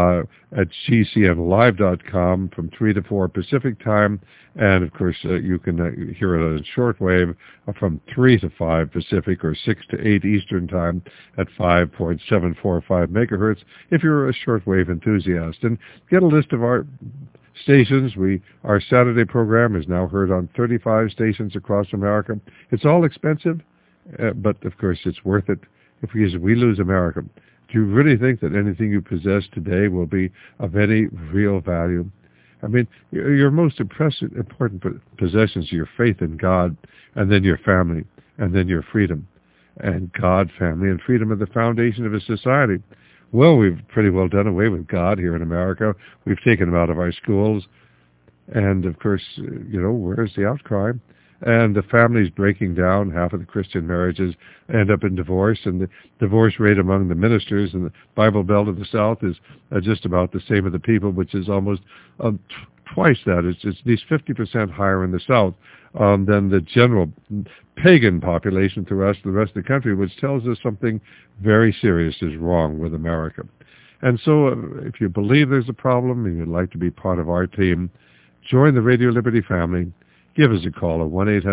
[SPEAKER 1] GCNlive.com from 3 to 4 Pacific time, and of course you can hear it on shortwave from 3 to 5 Pacific or 6 to 8 Eastern time at 5.745 megahertz if you're a shortwave enthusiast. And get a list of our stations. Our Saturday program is now heard on 35 stations across America. It's all expensive, but of course it's worth it because we lose America. Do you really think that anything you possess today will be of any real value? I mean, your most important possessions are your faith in God, and then your family, and then your freedom. And God, family, and freedom are the foundation of a society. Well, we've pretty well done away with God here in America. We've taken him out of our schools. And, of course, where's the outcry? And the family's breaking down. Half of the Christian marriages end up in divorce, and the divorce rate among the ministers in the Bible Belt of the South is just about the same as the people, which is almost twice that. It's at least 50% higher in the South than the general pagan population throughout the rest of the country, which tells us something very serious is wrong with America. And so if you believe there's a problem and you'd like to be part of our team, join the Radio Liberty family. Give us a call at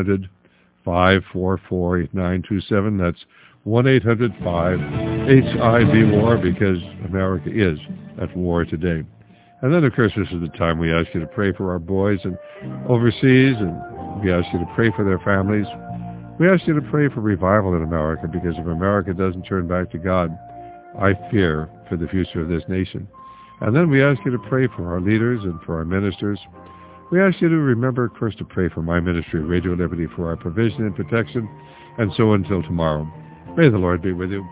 [SPEAKER 1] 1-800-544-8927. That's 1-800-5-HIV-WAR, because America is at war today. And then, of course, this is the time we ask you to pray for our boys and overseas, and we ask you to pray for their families. We ask you to pray for revival in America, because if America doesn't turn back to God, I fear for the future of this nation. And then we ask you to pray for our leaders and for our ministers. We ask you to remember, of course, to pray for my ministry, Radio Liberty, for our provision and protection. And so until tomorrow, may the Lord be with you.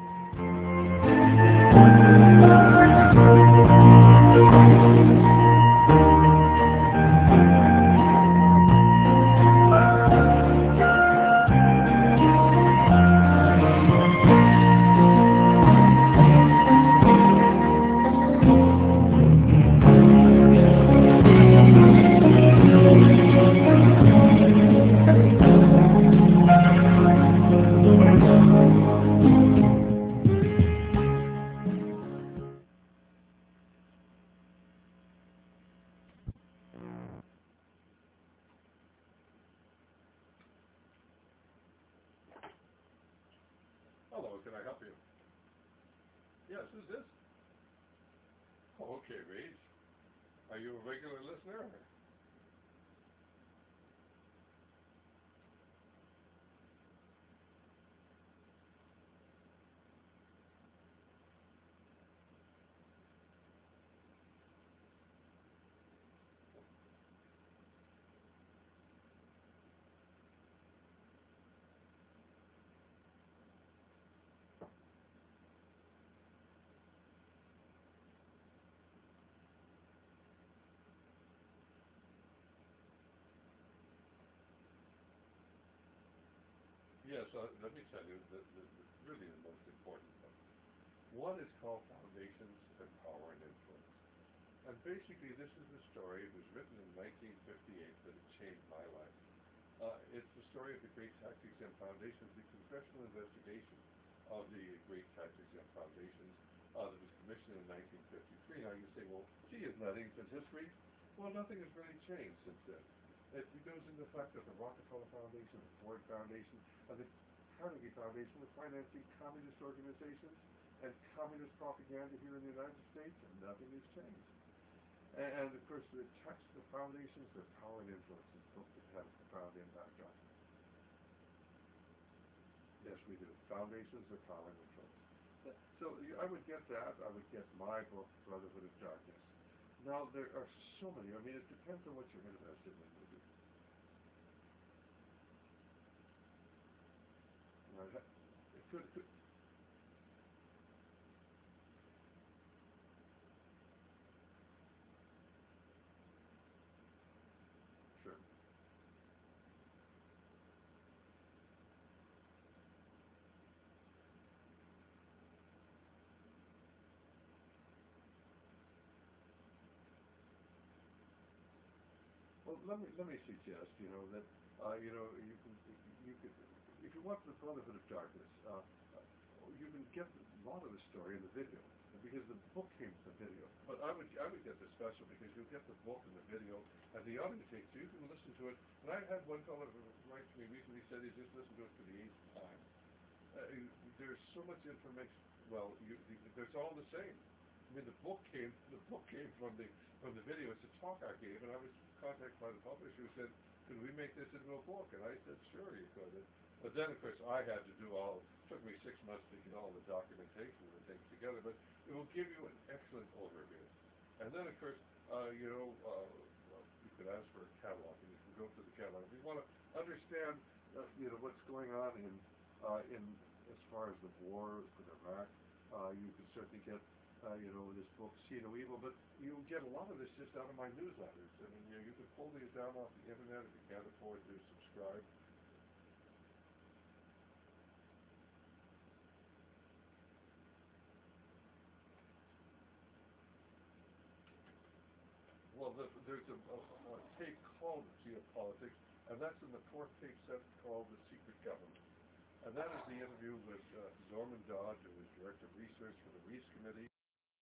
[SPEAKER 1] Hello, can I help you? Yes, who's this? Oh, okay, Reed. Are you a regular listener? Yes, let me tell you, really the most important book. One is called Foundations and Power and Influence. And basically, this is the story. It was written in 1958, but it changed my life. It's the story of the Great Tax Exempt Foundations, the congressional investigation of the Great Tax Exempt Foundations that was commissioned in 1953. Now you say, well, gee, isn't that ancient history? Well, nothing has really changed since then. It goes into the fact that the Rockefeller Foundation, the Ford Foundation, and the Carnegie Foundation were financing communist organizations and communist propaganda here in the United States, and nothing has changed. And of course, the text of the foundations, their power and influence is book that has a profound impact on it. Yes, we do. Foundations of power and influence. So I would get that. I would get my book, Brotherhood of Darkness. Now, there are so many. I mean, it depends on what you're interested in. It could Sure. Well, let me suggest, that you could, if you want the Brotherhood of Darkness, you can get a lot of the story in the video, because the book came with the video. But I would get the special, because you'll get the book and the video and the audio tape, so you can listen to it. And I had one fellow write to me recently, said he just listened to it for the 8th time. There's so much information. Well, it's all the same. I mean, the book came from the video. It's a talk I gave, and I was contacted by the publisher who said, "Could we make this into a book?" And I said, "Sure, you could." But then, of course, I had to do it took me 6 months to get all the documentation and things together. But it will give you an excellent overview. And then, of course, you could ask for a catalog, and you can go through the catalog. If you want to understand, what's going on in as far as the war with Iraq, you can certainly get. This book, See No Evil, but you get a lot of this just out of my newsletters. I mean, you can pull these down off the internet if you can't afford to subscribe. Well, there's a tape called Geopolitics, and that's in the 4th tape set called The Secret Government. And that is the interview with Zorman Dodge, who was Director of Research for the Reese Committee.